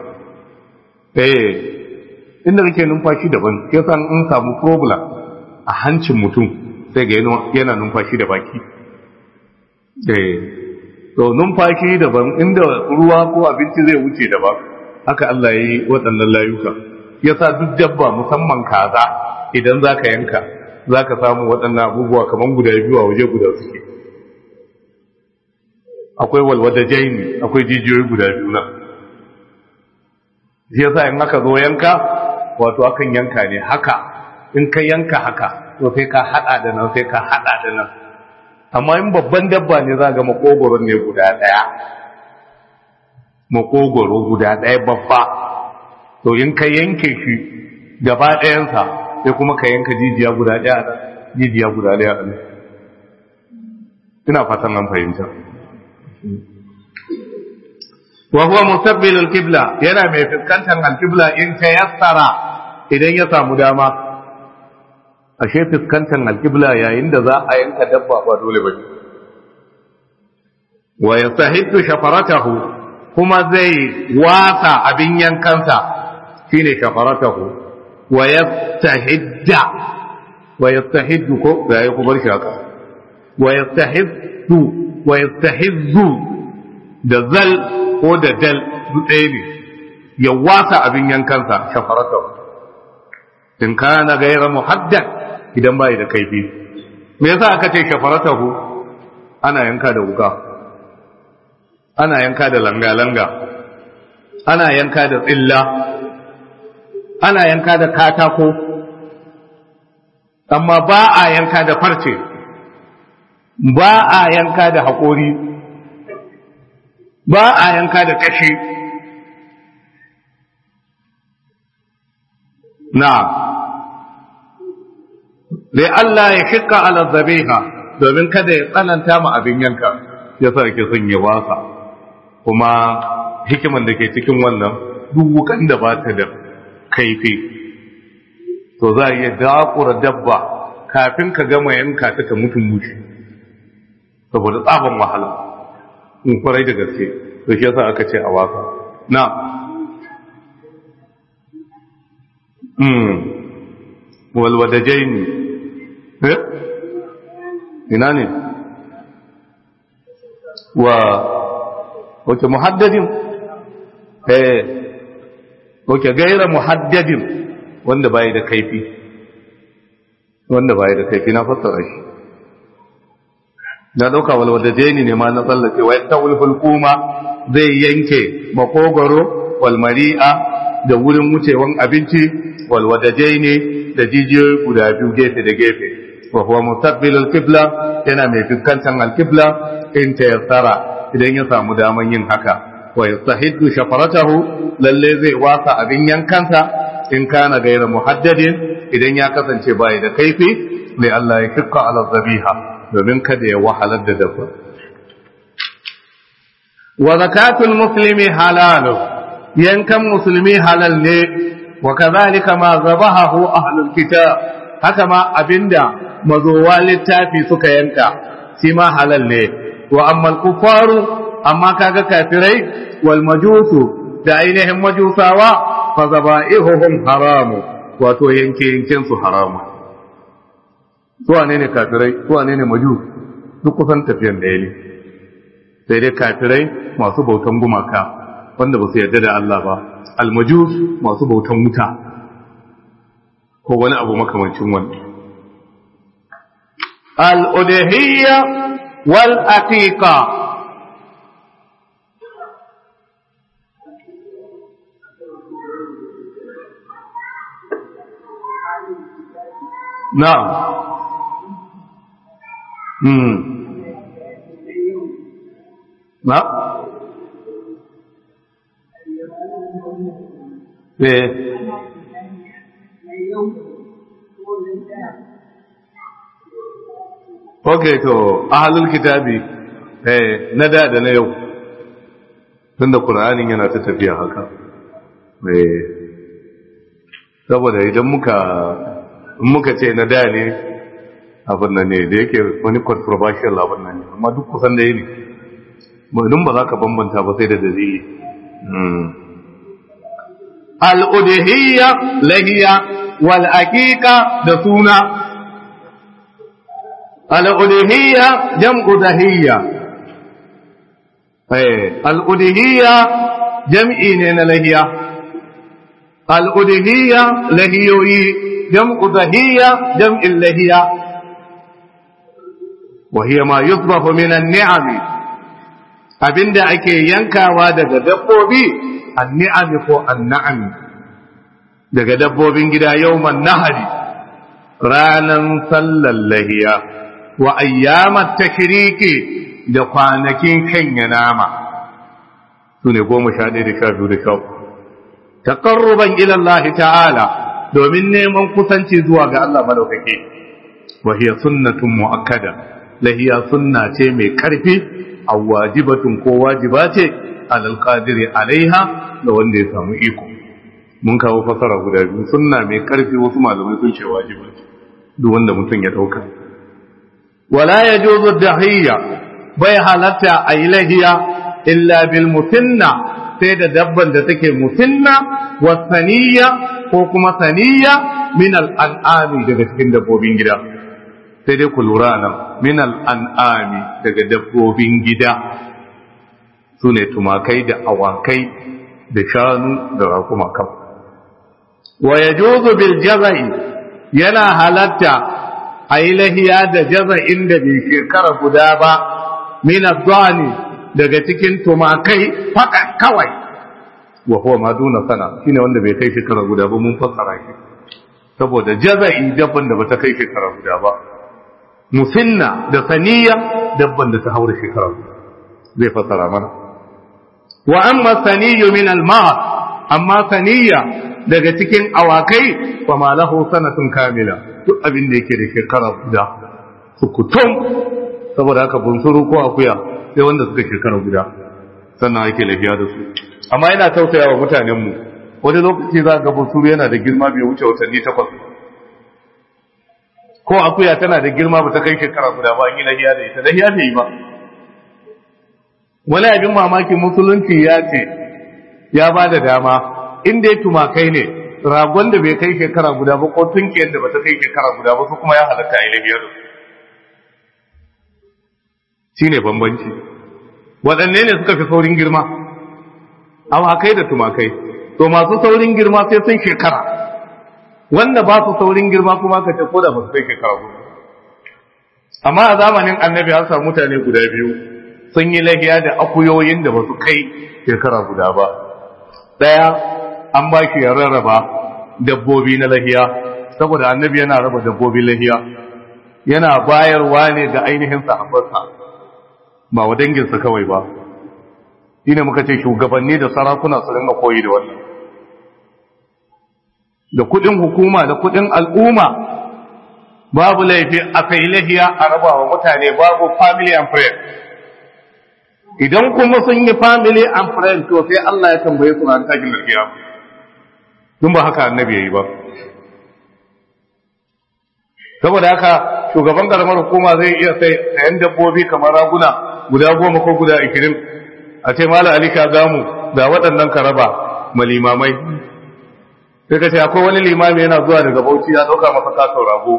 inda kake numfashi daban, yasa in samu problem a hancin mutum sai ga yana numfashi da baki. To numfashi daban, inda ruwa ko abinci zai wuce daban, haka Allah ya yi waɗannan layuka. Yasa duk dabba musamman kaza idan za ka yanka za ka samu waɗannan abubuwa kamar guda biyu a waje guda suke. Akwai walwada jaini, akwai jijiyoyi guda biyu nan. Shi yasa in aka zo yanka, wato akan yanka ne haka, in ka yanka haka, to sai ka haɗa da nan, sai ka haɗa da nan. Amma in babban dabba ne za ga makogoron ne guda ɗaya, makogoro guda ɗaya babba, to in ka yanke shi gaba ɗayansa sai kuma ka yanka jijiya guda ɗaya, jijiya guda ɗaya a nan. Ina fatan an fahimta. Wa huwa mustaqbilul qibla, yana mai fuskantar al-qibla in tayassara, idan ya samu dama. ashe fuskantar alqibla yayin da za a yanka dabba ba dole bane wa yastahiddu shafaratahu kuma zai wasa abin yankansa shine shafaratahu wa yastahiddu ko da ya ku bar shi haka wa yastahiddu da zal ko da dal ɗaya ne ya wasa abin yankansa shafaratahu in kana gaira muhaddad idan bai da kaifi me yasa aka ce shafaratahu ana yanka da wuka ana yanka da langa-langa ana yanka da tsilla ana yanka da katako amma ba a yanka da farce ba a yanka da haƙori ba a yanka da kashi na dai Allah ya shika ala zabiha domin kada ya tsananta ma abin yanka ya sa ke son ya wasa kuma hikiman da ke cikin wannan duk wukan da ba ta da kaifi to za a iya dakura dabba kafin ka gama yanka ta mutum mushi saboda tsaban wahala in kwarai da gaske to shi yasa aka ce a wasa na walwadajaini ina ne wa wace muhaddadin wace gaira muhaddadin wanda bai da kaifi na fassara shi na dauka walwadajaini ne ma na tsallake wa yastawul hulquma zai yanke makogoro walmari'a da wurin wucewan abinci walwadajaini da jijiyoyi guda biyu gefe da gefe wa huwa mustaqbilul qibla yana mai fuskantar alqibla in tayassara idan ya samu daman yin haka wa yastahiddu shafaratahu lalle zai wasa abin yankansa in kana gaira muhaddadin idan ya kasance bai da kaifi mai Allah ya shikka ala zabiha domin kada ya wahalar da dabba wa zakatul muslimi halalu yankan musulmi halal ne wa kadhalika ma zabahu ahlul kitab haka ma abinda mazowa littafi suka yanka shi ma halal ne wa amma al-kufaru amma kaga kafirai wal majusu da ainihin majusawa fa zaba'ihuhum haramu wato yankin su haramu su wane ne kafirai su wane ne majus duk kusan tafiyan da ne sai dai kafirai masu bautan gumaka wanda ba su yarda da Allah ba al-majus masu bautan wuta ko wani abu makamancin wannan al-udhiyya wal aqiqa na'am na Okay, to ahlul kitabi na da na yau tunda Qur'anin yana ta tafiya haka saboda idan muka ce na da ne abin nan ne da yake wani controversial abin nan ne amma duk kusan da ne idan ba za ka bambanta ba sai da dalili al-udhiyya lahiya wal aqiqa da suna al-udhiyya jam'u dahiyya al-udhiyya jam'i ne na lahiya al-udhiyya lahiyoyi jam'u dahiyya jam'in lahiya wa hiya ma yusbahu min an-ni'am abinda ake yankawa daga dabbobi an-ni'am ko an-na'am daga dabbobin gida yawman nahari ranan sallar lahiya wa ayyamat tashriki da kwanakin kanya nama sune 11 da 12 da 13 taqarruban ila Allah ta'ala domin neman kusanci zuwa ga Allah madaukake wa hiya sunnatun muakkada lahiya sunna ce mai karfi aw wajibatun ko wajiba ce alal qadiri alaiha da wanda ya samu iko mun kawo fasara guda biyu sunna mai karfi wasu malamai sun ce wajiba ce duk wanda mutum ya dauka wala yajuzu dahiyya bai halatta a yi lahiya illa bil musinna sai da dabban da take musinna wa saniya ko kuma saniya min al an'ami daga cikin dabbobin gida sai dai ku lura nan min al an'ami daga dabbobin gida sune tumakai da awakai da shanu da rakuma kam wa yajuzu bil jazai yana halatta a yi lahiya da jaza'in da bai shekara guda ba min ad-dani daga cikin tumakai faka kawai wa huwa ma duna sana shine wanda bai kai shekara guda ba mun fassara shi saboda jaza'i dabban da bata kai shekara guda ba musinna da saniya dabban da ta haura shekara guda zai fassara mana wa amma saniyu min al-ma' amma saniya daga cikin awakai fa ma lahu sanatun kamila duk abin da yake da shekara guda sukutum saboda haka bunsuru ko akuya sai wanda suka shekara guda sannan ake lafiya da su amma yana tausaya wa mutanenmu wani lokaci za ga bunsuru yana da girma bai wuce watanni 8 ko akuya tana da girma ba ta kai shekara guda ba an yi lafiya da ita lafiya da yi ba wani abin mamaki musulunci ya ce ya ba da dama inda ya tumakai ne ragon da bai kai shekara guda ba ko tunkiyar da ba ta kai shekara guda ba su kuma ya halatta a yi lafiya da su shi ne bambanci waɗanne ne suka fi saurin girma awakai da tumakai to masu saurin girma sai sun shekara wanda ba su saurin girma kuma ka ce ko da ba su kai shekara guda amma a zamanin annabi an samu mutane guda biyu sun yi lahiya da akuyoyin da ba su kai shekara guda ba ɗaya an ba shi ya rarraba dabbobi na lahiya saboda annabi yana raba dabbobin lahiya yana bayarwa ne ga ainihin sahabbansa ba wa danginsa kawai ba shi ne muka ce shugabanni da sarakuna su rinka koyi da wannan da kudin hukuma da kudin al'umma babu laifi a kai lahiya a raba wa mutane babu family and friends idan kuma sun yi family and friends to sai Allah ya tambaye su ran takin lafiya dun ba haka annabi yayi ba saboda haka shugaban karamar hukuma zai iya sayan dabbobi kamar raguna guda 10 ko guda 20 a ce mala ali ka gamu ga waɗannan karaba malimamai sai ka ce akwai wani limami yana zuwa daga Bauchi ya dauka masa katon rago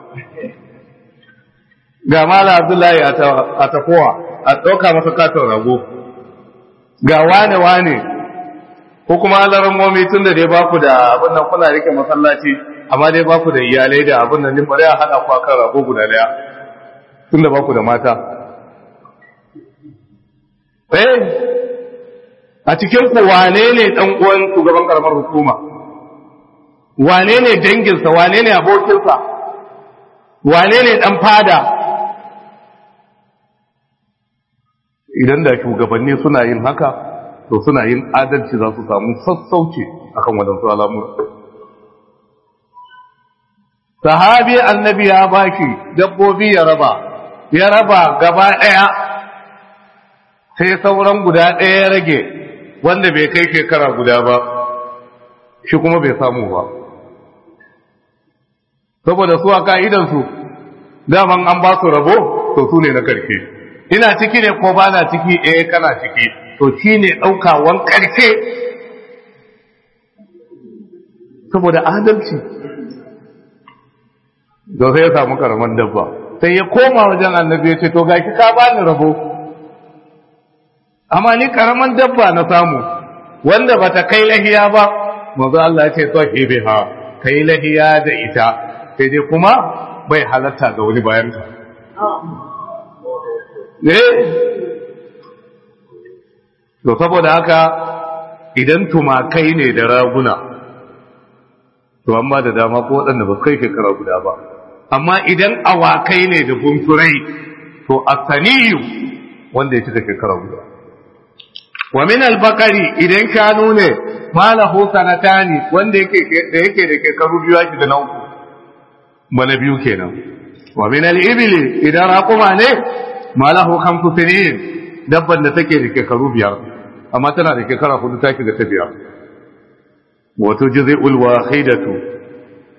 ga mala abdullahi a tafowa a dauka masa katon rago ga wane ko kuma alaran momi tun da dai ba ku da abin nan kuna rike masallaci amma dai ba ku da iyalai da abin nan bari a hada ku akan rago guda daya tun da ba ku da mata a cikin ku wane ne dan uwan shugaban karamar hukuma wane ne danginsa wane ne abokinsa wane ne dan fada idan da shugabanni suna yin haka to suna yin adalci za su samu sassauci akan wadansu alamu sahabi annabi ya baki dabbobi ya raba gaba daya sai sauran guda daya ya rage wanda bai kai shekara guda ba shi kuma bai samu ba saboda su a ka'idansu daman an ba su rabo to su ne na karshe ina ciki ne ko ba na ciki kana ciki to shi ne ɗaukawan ƙarshe saboda adalci da sai ya samu karaman dabba sai ya koma wajen annabi ya ce to gashi ka bani rabo amma ni karaman dabba na samu wanda bata kai lahiya ba manzo Allah ya ce to hibiha kai lahiya da ita sai dai kuma bai halatta ga wani bayan ta to saboda haka idan tumakai ne da raguna to amma da dama ko waɗanda ba kai shekara guda ba amma idan awakai ne da bunturai to asaniyu wanda ya cika shekara guda wa min al-baqari idan kanu ne malahu sanatani wanda yake da shekaru biyu yake da na uku bana biyu kenan wa min al-ibli idan raquma ne malahu khamsu sinin dabban da take da shekaru biyar amma tana da shekara hudu take da ta biyar wato jazai'ul wahidatu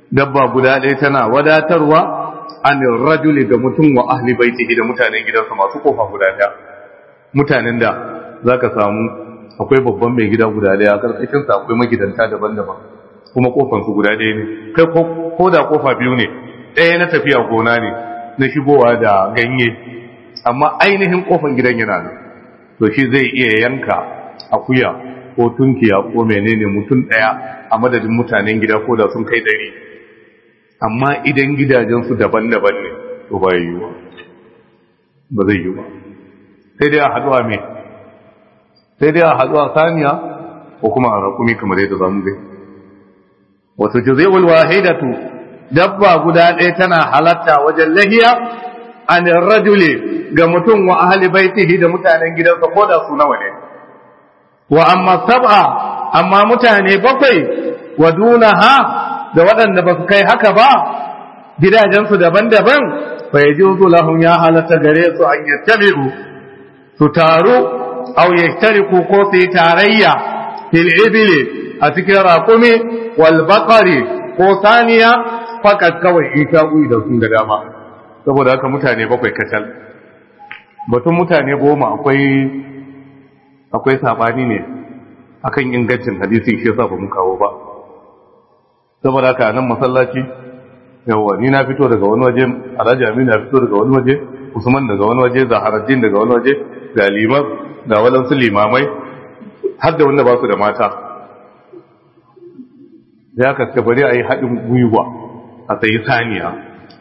dabba guda ɗaya tana wadatarwa anir rajuli da mutum wa ahli baitihi da mutanen gidansa masu kofa guda ɗaya. Mutanen da zaka samu akwai babban mai gida guda ɗaya, karkashin sa akwai magidanta daban-daban kuma kofan su guda ɗaya ne, kai ko da kofa biyu ne, ɗaya na tafiya gona ne na shigowa da ganye, amma ainihin kofan gidan yana nan, to shi zai iya yanka akuya ko tunkiya ko menene mutum ɗaya a madadin mutanen gida ko da sun kai 100. Amma idan gidajensu daban-daban ne to ba yi yiwuwa, ba zai yi ba, sai dai a haɗuwa mai, sai dai a haɗuwa saniya ko kuma a raƙumi kamar yadda za mu gai. Wato jazai'ul wahidatu dabba guda ɗaya tana halatta wajen lahiya an rajuli ga mutum wa ahli baitihi da mutanen gidansa ko da su nawa ne. Wa amma sab'a, amma mutane 7 wa dunaha da waɗanda ba su kai haka ba, gidajensu daban-daban, fa yajuzu lahum ya halatta gare su an yattabi'u su taru aw yashtariku ko su yi tarayya fil ibli a cikin raƙumi wal baqari ko saniya fakat kawai ita da sun da dama. Saboda haka mutane 7 kacal. Batun mutane 10 akwai sabani ne akan ingancin hadisi, shi yasa ba mu kawo ba. Saboda haka nan masallaci yawa ni na fito daga wani waje, Alhaji Aminu na fito daga wani waje, Usman daga wani waje, Zaharaddin daga wani waje, ga liman ga wadansu limamai har da wanda ba su da mata. Ya kaska bari a yi haɗin gwiwa a sayi saniya.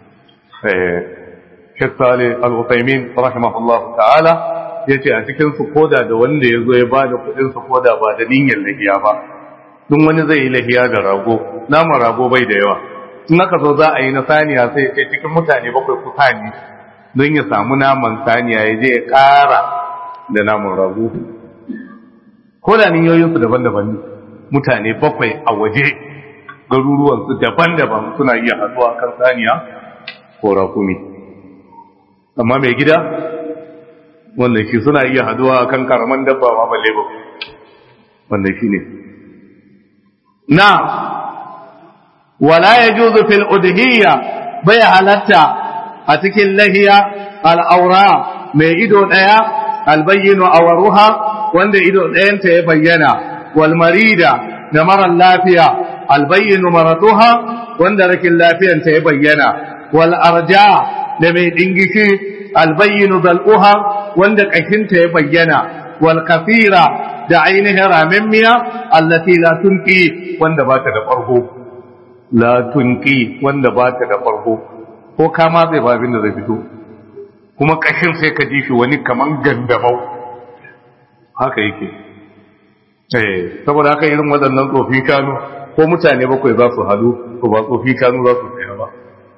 Sheikh Salih Al-Uthaymin rahimahullah ta'ala ya ce a cikin su koda da wanda ya zo ya ba da kuɗin su koda ba da niyyar lahiya ba. Duk wani zai yi lahiya da rago, naman rago bai da yawa. In aka zo za a yi na saniya sai kai cikin mutane 7 ku sani don ya samu naman saniya ya je ya ƙara da naman rago. Ko da niyoyinsu daban-daban ne, mutane 7 a waje garuruwansu daban-daban suna iya haɗuwa kan saniya ko rakumi. Amma mai gida wannan shi suna iya haɗuwa kan karaman dabba ma balle ba, wannan shi ne. Na wala yajuzu fil udhiyya bai halatta a cikin lahiya al'aura mai ido ɗaya albayyinu awruha wanda ido ɗayanta ya bayyana, wal marida da marar lafiya albayyinu maratuha wanda rakin lafiyanta ya bayyana, wal arja da mai dingishi albayyinu dal'uha wanda ƙashinta ya bayyana, wal kafira da ainihin ramimmiya allati la tunqi wanda ba ta da farko, la tunqi wanda ba ta da farko, ko kama zai ba abin da zai fito, kuma ƙashin sai ka ji shi wani kaman gandamau haka yake. Saboda haka irin waɗannan tsofi kanu ko mutane 7 za su hadu ko ba tsofi kanu za su tsaya ba.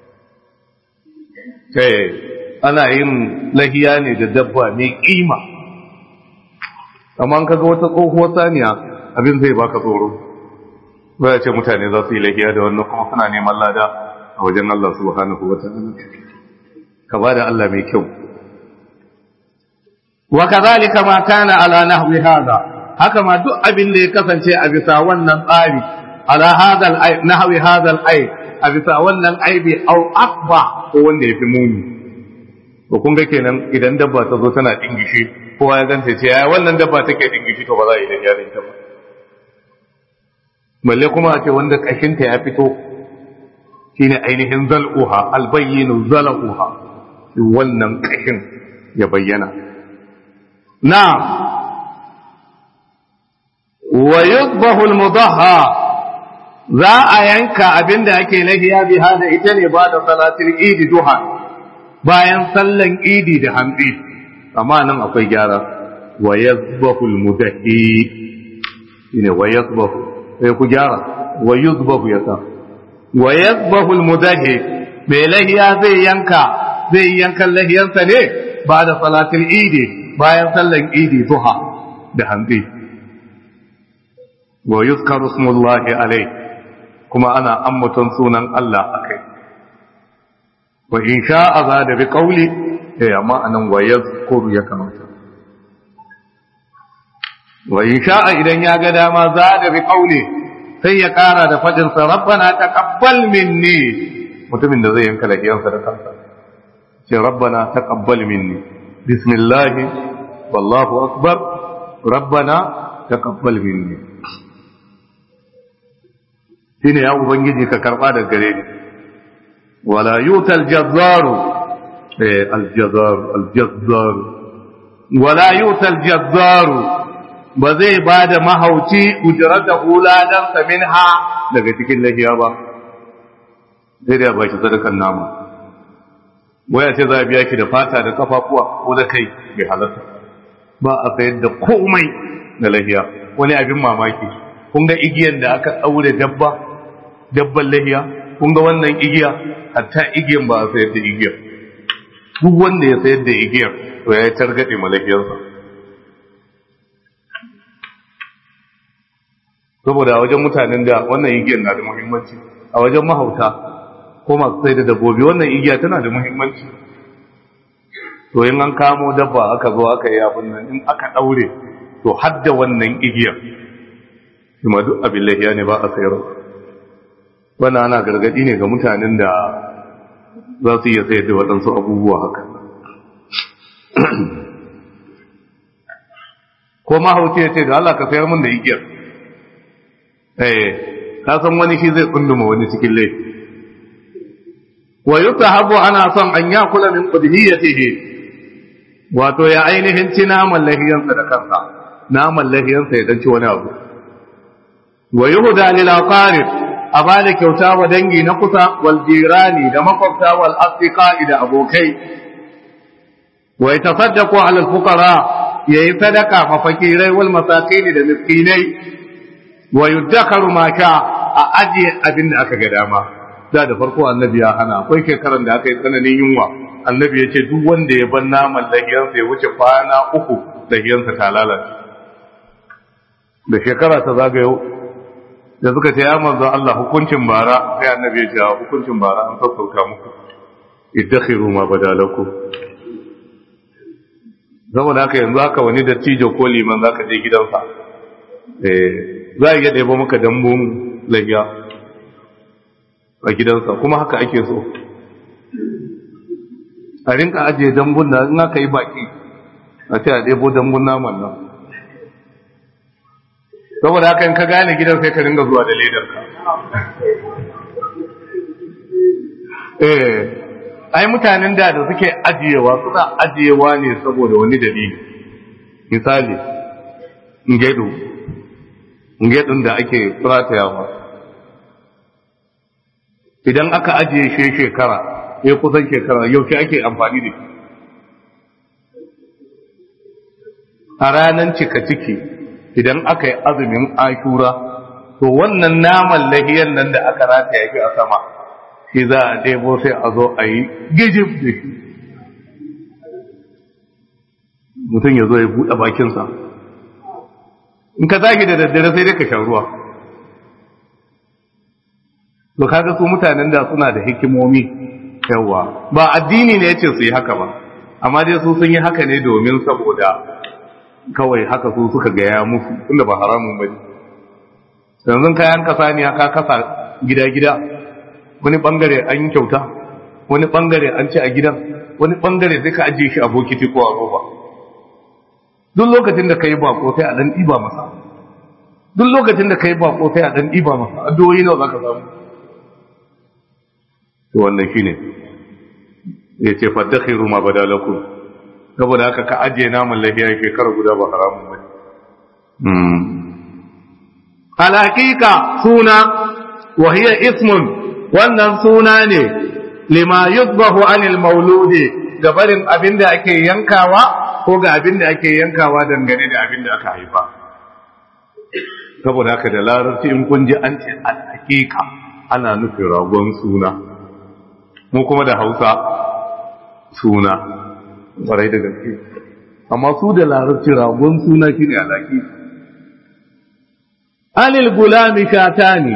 Ana yin lahiya ne da dabba mai kima, amma an kaga wata tsohuwar saniya abin zai baka tsoro. Ba ya ce mutane za su yi lahiya da wannan kuma suna neman lada a wajen Allah subhanahu wa ta'ala. Ka ba da Allah mai kyau. Wa kadhalika ma kana ala nahwi hadha, haka ma duk abin da ya kasance a bisa wannan tsari, ala hadal nahwi hadal ay, a bisa wannan aibi au akba ko wanda yafi muni. Ko kun ga kenan idan dabba ta zo tana dingishi, kowa ya ganta ce ya wannan dabba take dingishi, to ba za a yi da yarin ta ba. Balle kuma a ce wanda kashinta ya fito shine ainihin zal'uha albayyinu zal'uha, wannan kashin ya bayyana. Na'am, wa yuzbahu al-mudahha, za a yanka abinda ake lahiya bi hada ita ne ba da salatul idi duha, bayan sallan idi da hamdi. Amma nan akwai gyara, wa yuzbahu al-mudahhi shine wa yuzbahu, sai ku gyara wa yuzbahu yasa wa yuzbahu al-mudahhi, mai lahiya zai yankan lahiyansa ne ba da salatul idi, bayan sallan idi duha da hamdi. Wa yuzkaru ismullahi alai, kuma ana ambaton sunan Allah akai. Wa in sha'a zada bi qawli, amma anan wa yazkuru ya kamata. Wa in sha'a idan ya ga dama zada bi qawli, sai ya ƙara da faɗin sa rabbana taqabbal minni mutumin da zai yanka lahiyansa da kansa ce rabbana taqabbal minni bismillah wallahu akbar rabbana taqabbal minni shine ya ubangiji ka karba da gare ni wala yutal jazzaru الجزار ولا يؤتى الجزار بزي بعد ما هوتي أجرته لا دنس منها daga cikin lahiya ba sai da baki sadakan nama waya ce za a biya ki da fata da kafafuwa ko da kai bai halarta ba a sayar da komai da lahiya wani abin mamaki kun ga igiyan da aka daure dabban lahiya kun ga wannan igiya hatta igiyan ba a sayar da igiyar duk wanda ya sayar da igiyar to ya yi targaɗe malakiyarsa saboda a wajen mutanen da wannan igiyar na da muhimmanci a wajen mahauta ko masu sai da dabbobi wannan igiya tana da muhimmanci to in an kamo dabba aka zo aka yi abin nan in aka ɗaure to hadda wannan igiyar kuma duk abin lahiya ne ba a sayar wannan ana gargaɗi ne ga mutanen da za su iya sayar da waɗansu abubuwa haka ko mahauci ya ce da Allah ka sayar min da igiyar ka san wani shi zai tsunduma wani cikin laifi wa yusahabu ana son an yakula min qudhiyatihi wato ya ainihin ci naman lahiyansa da kansa naman lahiyansa ya danci wani abu wa yuhda lil aqarib a ba da kyauta wa dangi na kusa wal jirani da makwabta wal asdiqa da abokai wa yatasaddaqu ala al fuqara yayi sadaka ma fakirai wal masakin da miskinai wa yuddakaru ma sha a ajiye abin da aka ga dama da farko annabi ya hana akwai shekaran da aka yi tsananin yunwa annabi ya ce duk wanda ya bar naman lahiyansa ya wuce kwana 3 lahiyansa ta lalace da shekara ta zagayo da suka ce ya manzo Allah hukuncin bara sai annabi ya ce hukuncin bara an sassauta muku iddakhiru ma badalakum saboda haka yanzu haka wani dattijo ko liman zaka je gidansa za a iya ɗebo maka dambun lahiya a gidansa kuma haka ake so a rinka ajiye dambun da in aka yi baki a ce a ɗebo dambun naman nan saboda haka in ka gane gidan sai ka ringa zuwa da ledarka ai mutanen da suke ajiyewa suna ajiyewa ne saboda wani dalili misali ngedun da ake tsiratayawa idan aka ajiye shi shekara ya kusan shekara yaushe ake amfani da shi a ranar cika ciki idan aka yi azumin ashura to wannan naman lahiyan nan da aka rataya shi a sama shi za a ɗebo sai a zo a yi gijib da shi mutum ya zo ya buɗe bakinsa in ka zagi da daddare sai dai ka sha ruwa to kaga su mutanen da suna da hikimomi yawa ba addini ne yace su yi haka ba amma dai su sun yi haka ne domin saboda kawai haka su suka gaya musu tunda ba haramun bane yanzu kayan kasaniya ka kasa gida-gida wani bangare an yi kyauta wani bangare an ci a gidan wani bangare sai ka ajiye shi a bokiti ko a roba duk lokacin da kai bako sai a dan diba masa duk lokacin da kai bako sai a dan diba masa addu'o'i nawa zaka samu to wannan shine yace fadakhiru ma badalakum saboda haka ka ajiye naman lahiya shekara guda ba haramun bane al haqiqa suna wa hiya ismun wannan suna ne lima yuzbahu anil mauludi gabarin abinda ake yankawa ko ga abinda ake yankawa dangane da abinda aka haifa saboda haka da larabci in kun ji an ce al haqiqa ana nufin ragon suna mu kuma da Hausa suna barai da gaske amma su da larabci ragon suna shine alaki anil gulami shatani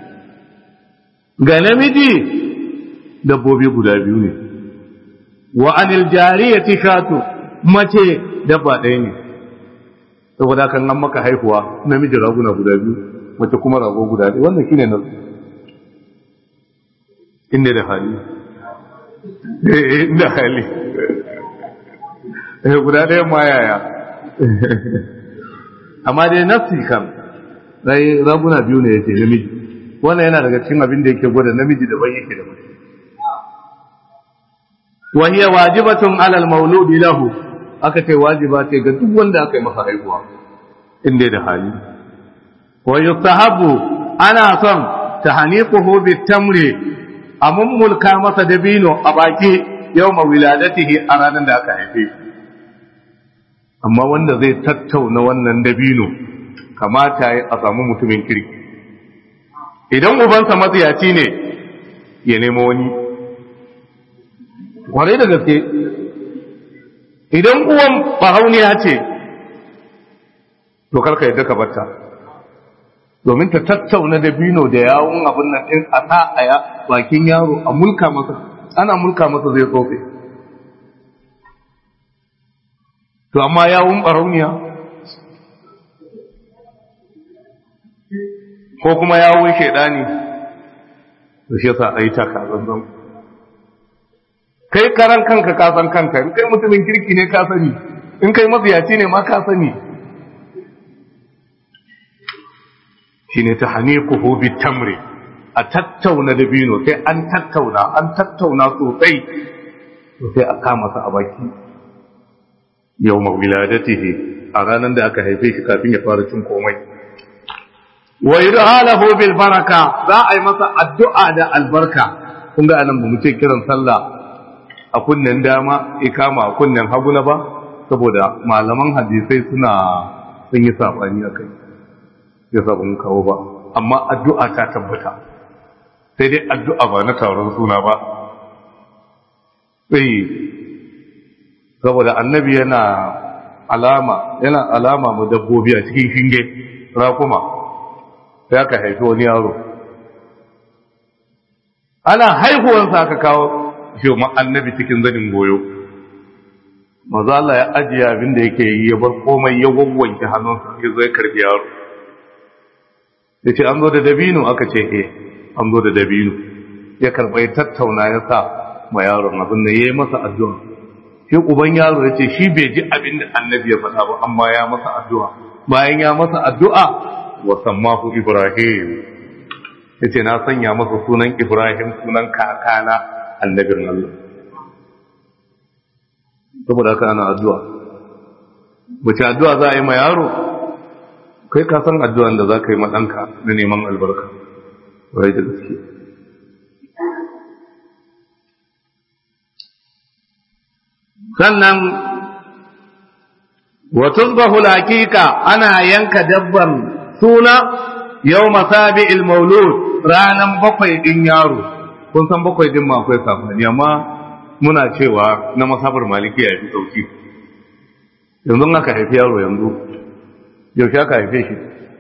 ga namiji dabbobi guda biyu ne wa anil jariyati shatu mace dabba ɗaya ne saboda kan an maka haihuwa namiji raguna guda biyu mace kuma rago guda ɗaya wannan shine nasu inda da hali inda hali guda ɗaya ma yaya amma dai nafsi kan sai raguna biyu ne yake namiji wannan yana daga cikin abin da yake gwada namiji daban yake da mace wa hiya wajibatun ala al-mawlud lahu aka ce wajiba ce ga duk wanda aka yi masa haihuwa inda da hali wa yustahabu ana son tahniquhu bitamri amun mulka masa dabino a baki yawma wiladatihi a ranar da aka haife amma wanda zai tattauna wannan dabino kamata ya a samu mutumin kirki idan ubansa matsiyaci ne ya nemo wani kwarai da gaske idan uwan farauniya ce to karka yadda ka batta domin ta tattauna dabino da yawon abin nan din a sa a bakin yaro a mulka masa ana mulka masa zai tsofe to amma yawon farauniya ko kuma yawon shaidani to shi yasa ayi taka zanzan kai karan kanka ka san kanka in kai mutumin kirki ne ka sani in kai mafiyaci ne ma ka sani shine ta haniquhu bitamri a tattauna dabino sai an tattauna sosai to sai a kama sa a baki yawma wiladatihi a ranar da aka haife shi kafin ya fara cin komai wa yudhalahu bil baraka za a yi masa addu'a da albarka kun ga anan ba mu ce kiran sallah a kunnen dama ikama a kunnen hagu na ba saboda malaman hadisai sun yi sabani akai ya sa ban kawo ba amma addu'a ta tabbata sai dai addu'a ba na taron suna ba sai saboda annabi yana alama mu dabbobi a cikin shinge rakuma sai aka haifi wani yaro ana haihuwansa aka kawo shi annabi cikin zanin goyo maza Allah ya ajiye abin da yake yi ya bar komai ya wawwanke hannunsa ya zo ya karbi yaro ya ce an zo da dabino aka ce an zo da dabino ya karɓa ya tattauna ya sa ma yaron abin da ya yi masa addu'a shi uban yaro ya ce shi bai ji abin da annabi ya faɗa ba amma ya masa addu'a bayan ya masa addu'a wa sammahu ibrahim ya ce na sanya masa sunan ibrahim sunan kakana annabin Allah saboda haka ana addu'a wace addu'a za a yi ma yaro kai ka san addu'an da za ka yi maɗanka na neman albarka rai da gaske sannan watun bahul hakika ana yanka dabban suna yau masabi ilmaulud ranar bakwai ɗin yaro kun san bakwai ɗin ma akwai safani amma muna cewa na masabar maliki ya fi sauki yanzu aka haifi yaro yanzu yaushe aka haife shi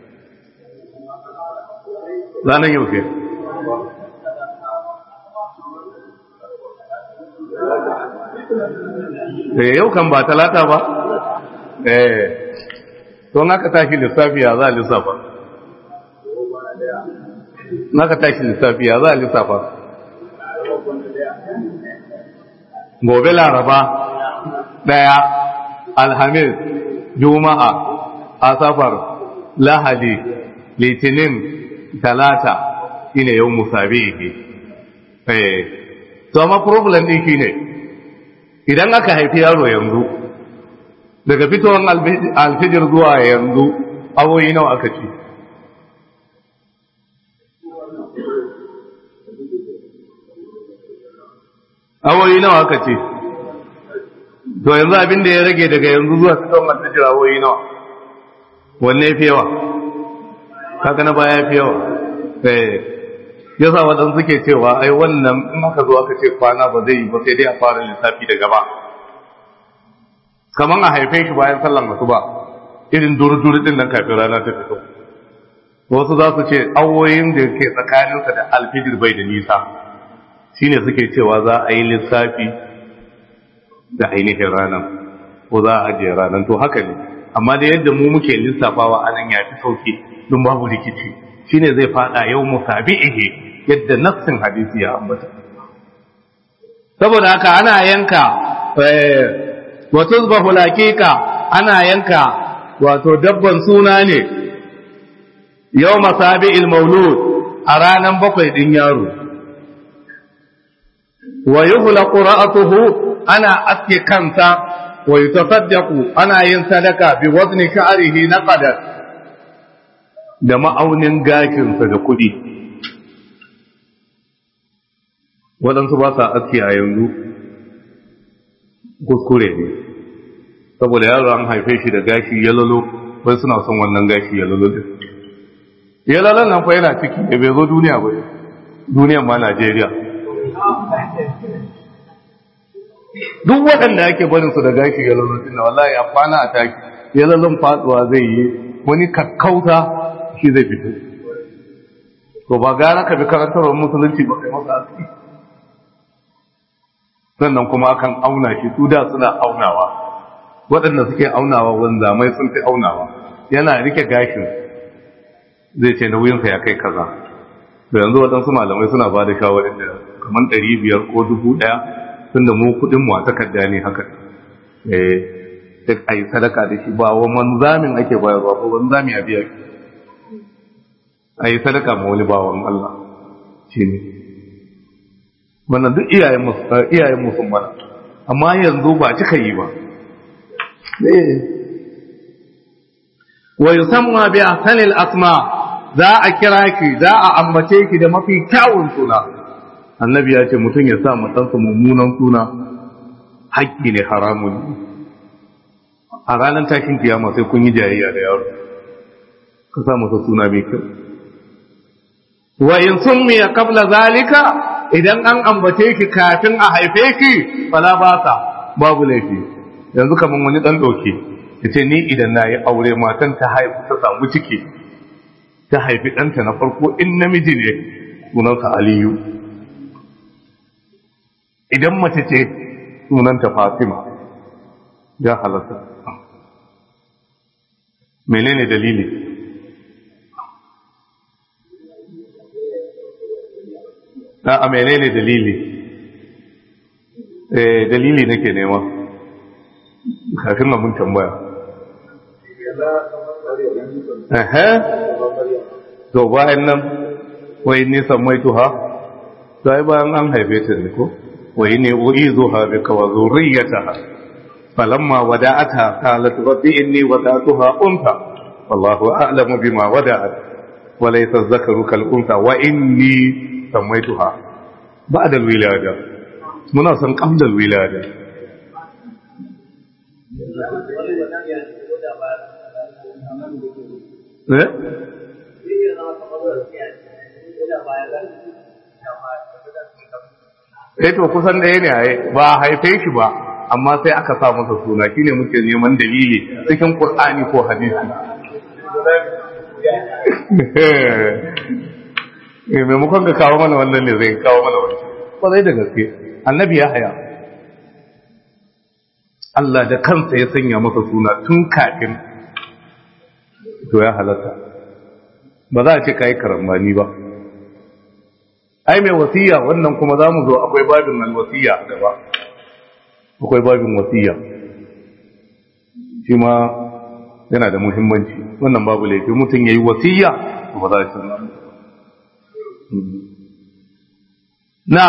ranar yaushe yau kan ba talata ba to naka tashi lissafi ya za a lissafa naka tashi lissafi ya za a lissafa gobe laraba ɗaya alhamis juma'a asafar lahadi litinin talata shine yau musabihi to amma problem din shine idan aka haifi yaro yanzu daga fitowar alfijir zuwa yanzu awoyi nawa aka ci awoyi nawa aka ce to yanzu abin da ya rage daga yanzu zuwa fitowar alfijir awoyi nawa wanne fi yawa kaga na baya fi yawa yasa waɗansu suke cewa ai wannan in aka zo aka ce kwana ba zai yi ba sai dai a fara lissafi da gaba kaman a haife shi bayan sallan asuba irin duru-duru din nan kafin rana ta fito wasu za su ce awoyin da ke tsakaninsa da alfijir bai da nisa shine suke cewa za a yi lissafi da ainihin ranar ko za a ajiye ranar to haka ne amma da yadda mu muke lissafawa anan ya fi sauki don babu rikici shine zai fada yawmu sabihi yadda nassin hadisi ya ambata saboda haka ana yanka wa tuzbahu laqiqa ana yanka wato dabban suna ne yawma sabi'il maulud a ranan bakwai din yaro wa yuhlaqu ra'atuhu ana aske kansa wa yutasaddaqu ana yin sadaka bi wazni sha'rihi naqadan da ma'aunin gashinsa da kuɗi waɗansu ba sa aski a yanzu kuskure ne saboda yaro an haife shi da gashi yalolo wai suna son wannan gashi yalolo din yalalon nan fa yana ciki da bai zo duniya ba duniyan ma Najeriya duk waɗanda ake barin su da gashi yalolo din wallahi a kwana a taki yalalon faduwa zai yi wani kakkauta shi zai fito to ba gara ka bi karantarwar musulunci ba kai masa aski sannan kuma akan auna shi su da suna aunawa waɗanda suke aunawa wanzamai sun fi aunawa yana rike gashin zai ce nauyinsa ya kai kaza to yanzu waɗansu malamai suna ba da shawarin da kamar 500 ko 1000 tunda mu kuɗin mu a takarda ne haka sai a yi sadaka da shi ba wa manzamin ake bayarwa ko manzami a biya a yi sadaka ma wani bawan Allah shi ne wannan duk iyayen musulman amma yanzu ba cika yi ba wa yusamma bi ahsanil asma za a kira ki za a ambace ki da mafi kyawun suna annabi ya ce mutum ya sa matansa mummunan suna haƙƙi ne haramun a ranar tashin kiyama sai kun yi jayayya da yaro ka sa masa suna mai kyau wa in summiya qabla zalika idan an ambace ki kafin a haife ki fala ba sa babu laifi yanzu kaman wani dan doke yace ni idan nayi aure matan ta haifu ta samu ciki ta haifi danta na farko in namiji ne sunansa Aliyu idan mace ce sunanta Fatima ya halatta menene dalili a menene dalili dalili nake nema kafin mun tambaya to bayan nan wai ni sammaituha to ai bayan an haife ta ne ko wai ne uizuha bika wa zurriyataha falamma wada'atha qalat rabbi inni wada'tuha unta wallahu a'lamu bima wada'at wa laysa adh-dhakaru kal unta wa inni sammaituha ba'da al-wilada muna san qabla al-wilada to kusan ɗaya ne ba haife shi ba amma sai aka sa masa suna shine muke neman dalili cikin Qur'ani ko hadisi maimakon ka kawo mana wannan ne zai kawo mana wancan kwarai da gaske annabi ya haya Allah da kansa ya sanya masa suna tun kafin to ya halatta ba za a ce ka yi karambani ba ai mai wasiya wannan kuma za mu zo akwai babin alwasiya gaba akwai babin wasiya shi ma yana da muhimmanci wannan babu laifi mutum ya yi wasiya ba za a ce na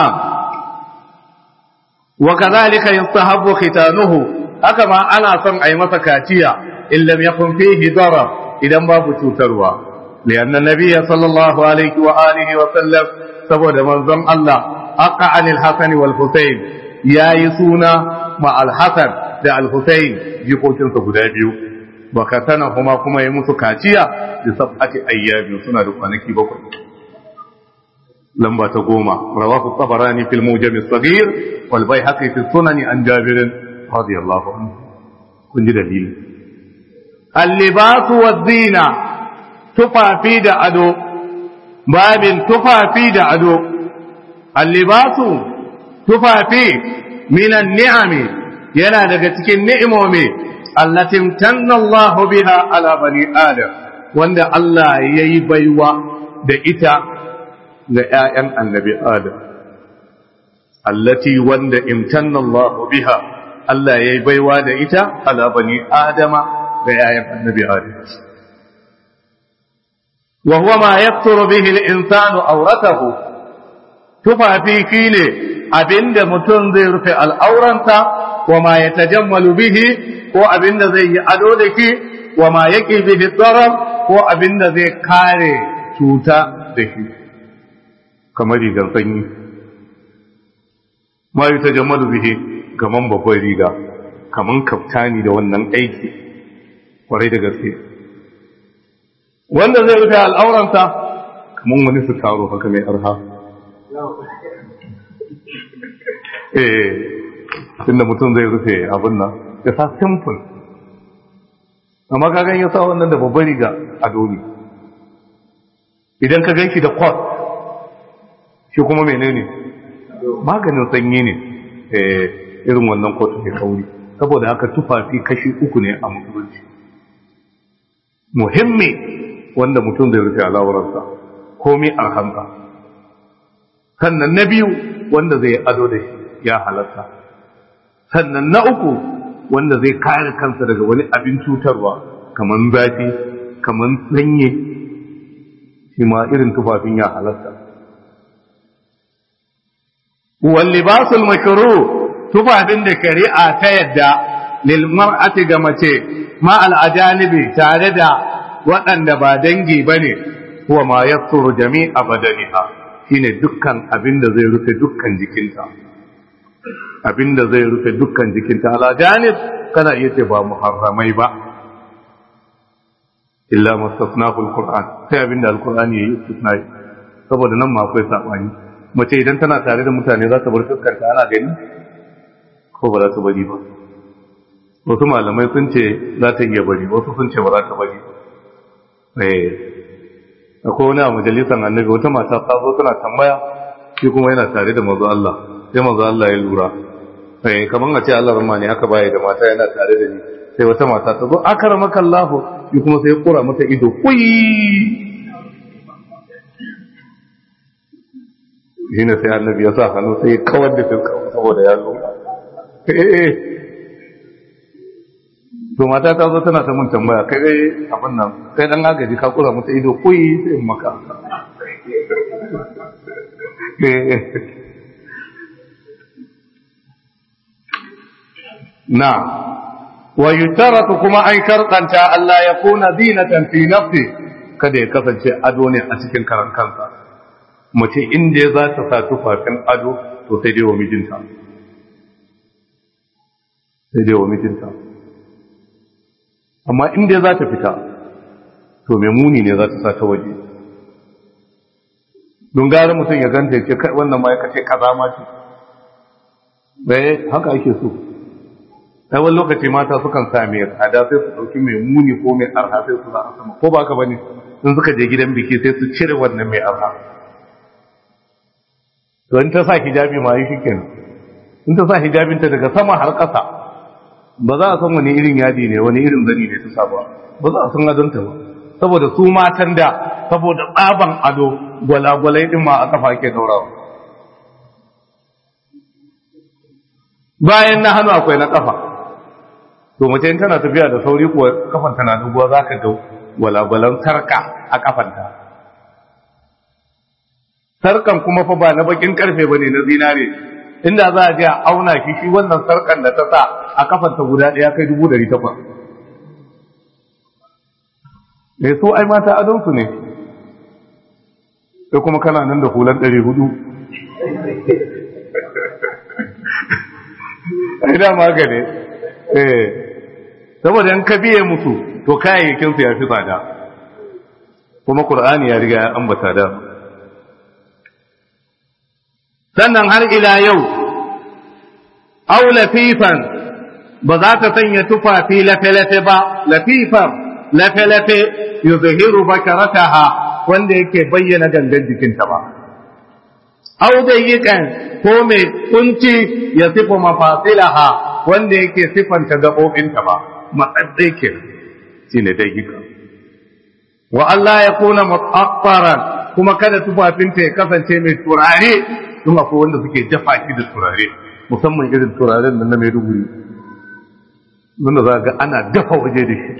wa kazalika yustahabbu khitanuhu haka ma ana son a yi masa kaciya in lam yakun fihi darar idan babu cutarwa lianna nabiyya sallallahu alaihi wa alihi wa sallam saboda manzon Allah aqqa anil hasan wal husayn yayi suna ma al hasan da al husayn jikokin sa guda biyu wa katana kuma yi musu kaciya da sab'ati ayyami suna da kwanaki bakwai lamba ta 10 rawahu tabarani fil mujam as-saghir wal bayhaqi fi sunan an jabir radiyallahu anhu kun ji dalili al-libas wa zina tufafi da ado babin tufafi da ado al-libasu tufafi minan ni'ami yana daga cikin ni'imomi allati tanna Allahu biha ala bani adam wanda Allah yayi baiwa da ita ga ‘ya'yan annabi Adam, allati wanda imtanna Allah biha, Allah ya yi baiwa da ita ala bani Adama ga ‘ya'yan annabi Adam. Wa huwa ma yakturu bihi al-insanu auratahu, tufafi shine abinda mutum zai rufe al'auranta, wa ma yatajammalu bihi ko abinda zai yi ado da shi, wa ma yaqi bihi darar ko abinda zai kare cuta da shi. Kamar rigar sanyi, ma yi ta jamadu bihe kaman babbar riga, kaman kaftani da wannan aiki, kwarai da gaske. Wanda zai rufe al'auranta, kaman wani su taro haka mai arha. Tunda mutum zai rufe abin nan, ya sa simple. Amma ka gan ya sa wannan da babbar riga a doni. Idan ka gan shi da kwat, shi kuma menene maganin sanyi ne irin wannan kotu mai kauri. Saboda haka tufafi kashi uku ne a musulunci, muhimmi wanda mutum zai rufe al'aurarsa komai arhansa. Sannan na biyu wanda zai ado da shi ya halatta. Sannan na uku wanda zai kare kansa daga wani abin cutarwa kamar zafi kamar sanyi, shi ma irin tufafin ya halatta. واللباس المشروع tufafin da shari'a ta yadda lil mar'ati ga mace ma al ajanibi tare da waɗanda ba dangi bane huwa ma yasturu jami'a badaniha, shine dukkan abinda zai rufe dukkan jikinta, abinda zai rufe dukkan jikinta. Al ajanib kana iya ce ba muharramai ba, illa mustasnahu al qur'an, sai abinda al qur'ani yayi istisnai, saboda nan ma akwai sabani. Mace idan tana tare da mutane za ta bar fuskarta ana gani ko ba za ta bari ba. Wasu malamai sun ce za ta iya bari, wasu sun ce ba za ta bari. Akwai wani a majalisar annabi, wata mata ta zo tana tambaya, shi kuma yana tare da manzo Allah, sai manzo Allah ya lura. Kamar a ce Allah rahma ne haka baya da mata yana tare da ni, sai wata mata ta zo akramaka Allah, shi kuma sai ya kura mata ido kuyi. Shine sai annabi ya sa hannu sai ya kawar da fuska saboda ya zo. To mata ta zo tana ta mun tambaya, kai dai abin nan, kai dan agaji ka kura mata ido kuyi sai in maka. Na wa yutaratu kuma an shartanta Allah ya kuna zinatan fi nafsi, kada ya kasance ado ne a cikin karan kansa. Mace inda ya za ta sa tufafin ado to sai dai wa mijinta, sai dai wa mijinta. Amma inda za ta fita to mai muni ne za ta sa ta waje. Don gara mutum ya ganta ya ce kai wannan ma ya kace kaza ma ce, bai haka ake so. Sai wani lokaci mata sukan sa mai tsada sai su ɗauki mai muni ko mai arha sai su za a sama, ko ba haka bane? In suka je gidan biki sai su cire wannan mai arha. To in ta sa hijabi ma yi shikenan, in ta sa hijabinta daga sama har ƙasa ba za a san wani irin yadi ne, wani irin zani ne ta sa ba za a san adonta ba. Saboda su matan da saboda tsaban ado gwalagwalai din ma a kafa ke daurawa. Bayan na hannu akwai na kafa. To mace in tana tafiya da sauri kuwa kafanta na duguwa za ka ga gwalagwalan sarka a kafanta. Sarkan kuma fa ba na bakin karfe ba ne, na zinare. Inda za a je a auna shi wannan sarkan da ta sa a kafanta guda ɗaya kai 800. So ai mata adonsu ne, sai kuma kana nan da hulan 400. Ai da magane, saboda in ka biye musu to kayayyakinsu ya fi tsada, kuma Qur'ani ya riga ya ambata da. Sannan har ila yau, au lafifan, ba za ta sanya tufafi lafe-lafe ba, lafifan, lafe-lafe, yuzhiru bakarataha, wanda yake bayyana gangan jikinta ba. Au dayyikan ko mai kunci ya sifa mafasilaha, wanda yake sifanta gaɓoɓinta ba, matsatsai ke shi ne dayyika. Wa Allah ya kuna mu'affaran kuma kada tufafinta ya kasance mai turare don akwai wanda suke dafa shi da turare musamman irin turaren nan na Maiduguri wanda za ga ana dafa waje da shi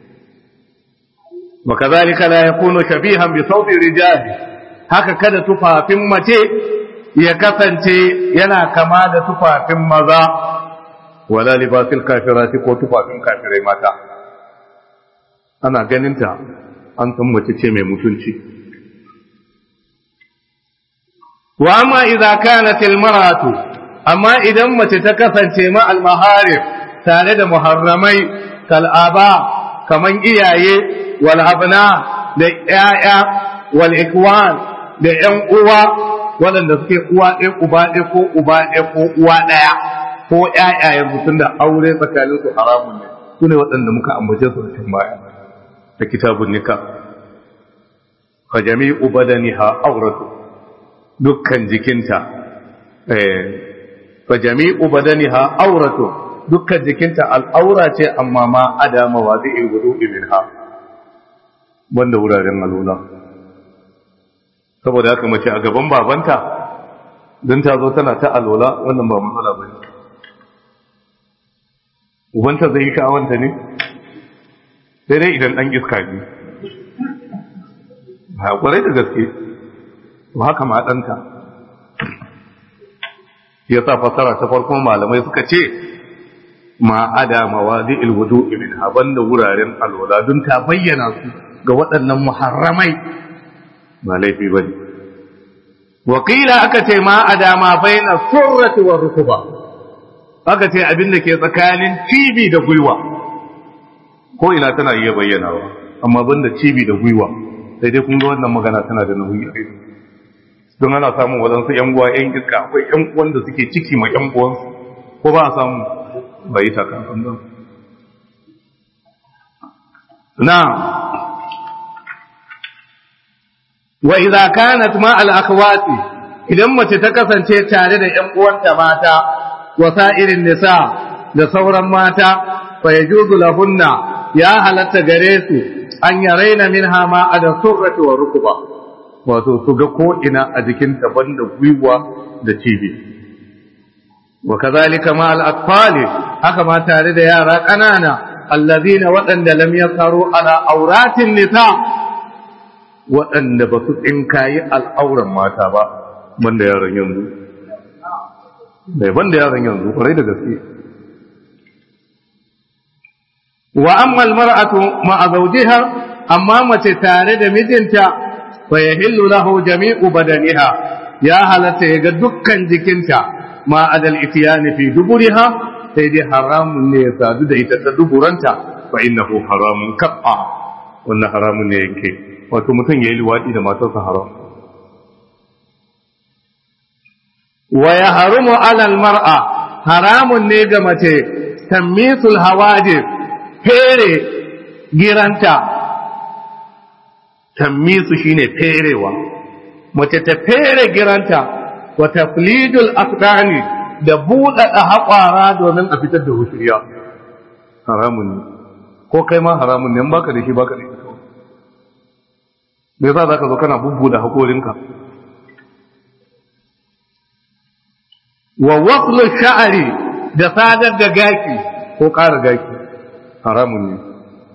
wa kazalika la yakunu shabihan bi sawti rijali haka kada tufafin mace ya kasance yana kama da tufafin maza wala libasil kafirati ko tufafin kafirai mata ana ganinta an san mace ce mai mutunci wa amma idza kanat almar'atu amma idan mace ta kasance ma almaharib tare da muharramai kal aba kaman iyaye wal abna da yaya wal ikwan da yan uwa waɗanda suke uwa ɗaya uba ɗaya ko uba ɗaya ko uwa ɗaya ko ƴaƴayen mutum da aure tsakanin su haramun ne su ne waɗanda muka ambace su cikin baya da kitabun nikah fa jami'u badaniha awratu dukkan jikinta fa jami'u badaniha awratu dukkan jikinta al'aura ce amma ma adama wadi'il wudu'i minha banda wuraren alula saboda haka mace a gaban babanta don ta zo tana ta alwala wannan ba matsala ba ne ubanta zai yi sha'awanta ne sai dai idan ɗan iska ne ba kwarai da gaske ba haka ma ɗanta ya sa fasara ta farkon malamai suka ce ma adama wadi ilwudu min haban da wuraren alwala don ta bayyana su ga waɗannan muharramai ba laifi ba ne wakila aka ce ma adama baina surrati wa rukuba aka ce abin da ke tsakanin cibi da gwiwa ko ina tana iya bayyanawa amma banda cibi da gwiwa sai dai kun ga wannan magana tana da nauyi a don ana samun wadansu yan uwa yan iska akwai yan uwan da suke ciki ma yan uwansu ko ba a samu bai ta kan nan na wa idza kanat ma al akhwati idan mace ta kasance tare da ƴan uwanta mata wa sa'irin nisa da sauran mata fa yajuzu lahunna ya halatta gare su an yaraina minha ma ada surrati wa rukba wato su ga ko ina a jikin ta banda gwiwa da cibi wa kazalika ma al atfali haka ma tare da yara kanana allazina waɗanda lam yasaru ala auratin nisa waɗanda ba su tsinkayi al'auran mata ba banda yaran yanzu bai banda yaran yanzu kwarai da gaske wa amma almar'atu ma'a zawjiha amma mace tare da mijinta fa yahillu lahu jami'u badaniha ya halatta ya ga dukkan jikinta ma adal itiyani fi duburiha sai dai haramun ne ya sadu da ita ta duburanta fa innahu haramun kafa wannan haramun ne yake wato mutum ya yi liwaɗi da matarsa haram wa ya harumu alal mar'a haramun ne ga mace tammisul hawajib fere giranta tammisu shine ferewa mace ta fere giranta wa taflidul aqdani da buɗaɗa haƙwara domin a fitar da hushiriya haramun ne ko kai ma haramun ne in baka da shi baka da shi me yasa zaka zo kana bubbuda hakorinka wa waqlu sha'ri da sadar da gaki ko ƙara gaki haramun ne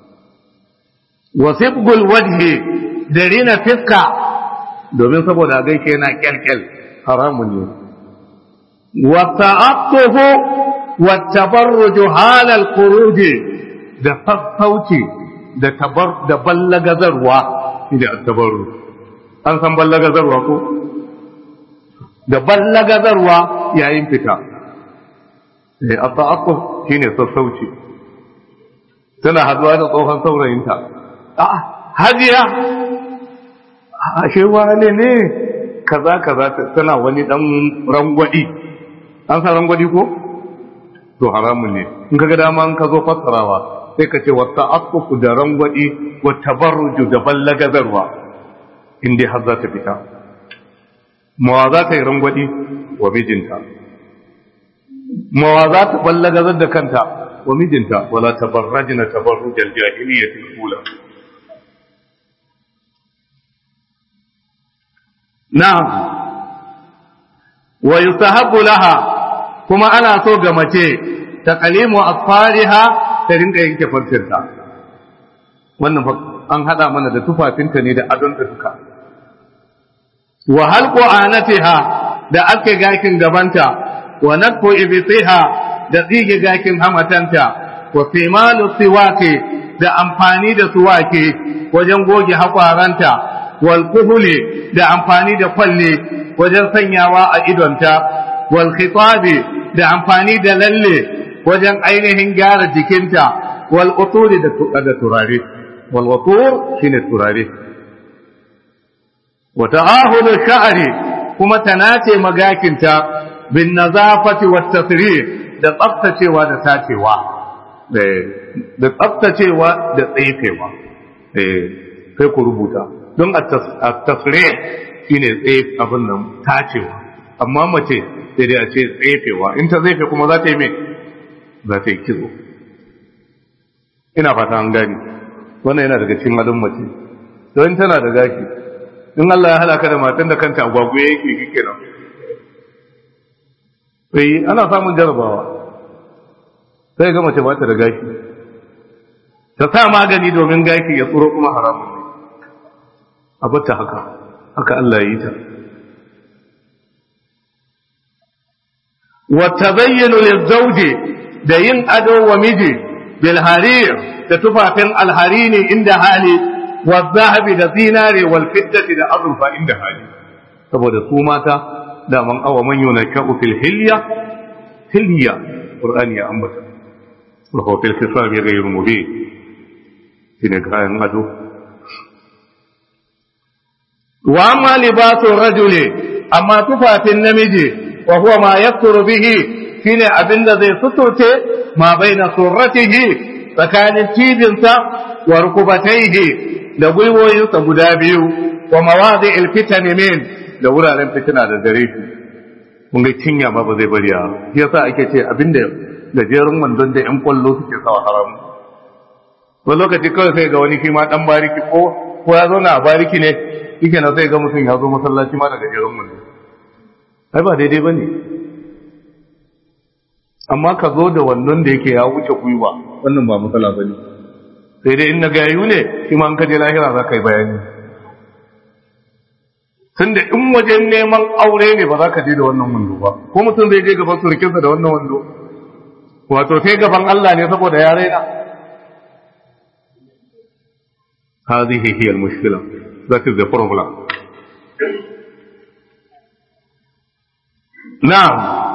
wa sibgul wajhi da rina fiska domin saboda gaike yana kyalkyal haramun ne wa ta'attuhu wa tabarruju halal khuruj da sassauci da ballagazarwa da tabarru an san ballagazarwa ko da ballagazarwa yayin fita at-ta'aqquf shine sassauci tana haduwa da tsohon saurayinta hajiya ashe wane ne kaza tana wani dan rangwadi an san rangwadi ko to haramun ne in kaga dama an ka zo fassarawa sai ka ce wa ta'affufu da rangwadi wa tabarruju da ballagazarwa in dai har za ta fita mawa za ta yi rangwadi wa mijinta mawa za ta ballagazar da kanta wa mijinta wala tabarrajna tabarrujal jahiliyyatil ula na'am wa yusahabu laha kuma ana so ga mace taqlimu asfariha ta rinka yanke farcinta wannan an hada mana da tufafinta ne da adon da duka wa halqu anatiha da ake gakin gabanta wa nakfu ibtiha da tsige gakin hamatanta wa fimalu siwaki da amfani da suwaki wajen goge hakwaranta wal kuhuli da amfani da kwalle wajen sanyawa a idonta wal khitabi da amfani da lalle wajen ainihin gyara jikinta wal uturi da turare wal utur shine turare wa ta'ahudu sha'ri kuma tanace magakinta bin nazafati wat tasrih da tsaftacewa da tacewa da tsaftacewa da tsaifewa sai ku rubuta don at-tasrih shine tsaif abin nan tacewa amma mace sai dai a ce tsaifewa in ta zaife kuma za ta yi me za ta yi kitso ina fata an gani wannan yana daga cikin adon mace don tana da gashi in Allah ya halaka da matan da kanta agwagwe yake kike nan sai ana samun jarabawa sai ga mace ba ta da gashi ta sa magani domin gashi ya tsoro kuma haramun ne a bata haka Allah ya yi ta wa tabayyanu lizawji da yin ado wa miji bil harir da tufafin alharini inda hali wa zahabi da zinare wal fiddati da azurfa inda hali saboda su mata da man awa man yunashu fil hilya qur'ani ya ambata wa huwa fil khisabi ghayr mubin shine kayan ado wa amma libasu rajuli amma tufafin namiji wa huwa ma yasturu bihi shine abinda zai suturce ma baina surratihi tsakanin cibinsa wa rukubataihi da gwiwoyinsa guda biyu wa mawadi alfitani min da wuraren fitina da gare shi mun ga cinya ba zai bari ya yasa ake ce abinda gajerun wandon da yan kwallo suke sawa haram wani lokaci kawai sai ga wani shi ma dan bariki ko ya zauna a bariki ne yake na sai ga mutum ya zo masallaci ma da gajerun wando ai ba daidai bane amma ka zo da wannan da yake ya wuce gwiwa wannan ba matsala bane sai dai in na gayu ne shi ma an kaje lahira za ka yi bayani tunda in wajen neman aure ne ba za ka je da wannan wando ba ko mutum zai je gaban surukinsa da wannan wando wato sai gaban Allah ne saboda ya raina هذه هي المشكلة that is the problem نعم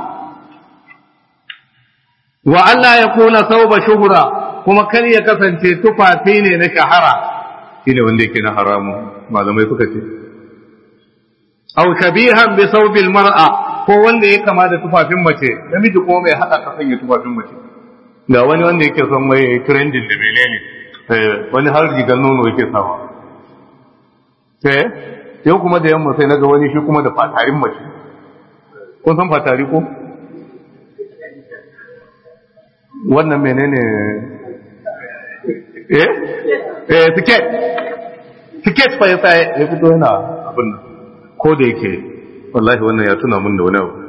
وألا يكون ثوب شهرة كما كان يكفن تفاتين نشهرة shine wanda yake na haramu malamai suka ce aw shabihan bi thawbil mar'a ko wanda yake kama da tufafin mace namiji ko mai hada ka sanya tufafin mace ga wani wanda yake son mai trending da menene wani har rigar nono yake sawa yau kuma da yamma sai naga wani shi kuma da fatarin mace kun san fatari ko wannan menene tiket fa yasa ya fito yana abin nan ko da yake wallahi wannan ya tuna mun da wani abu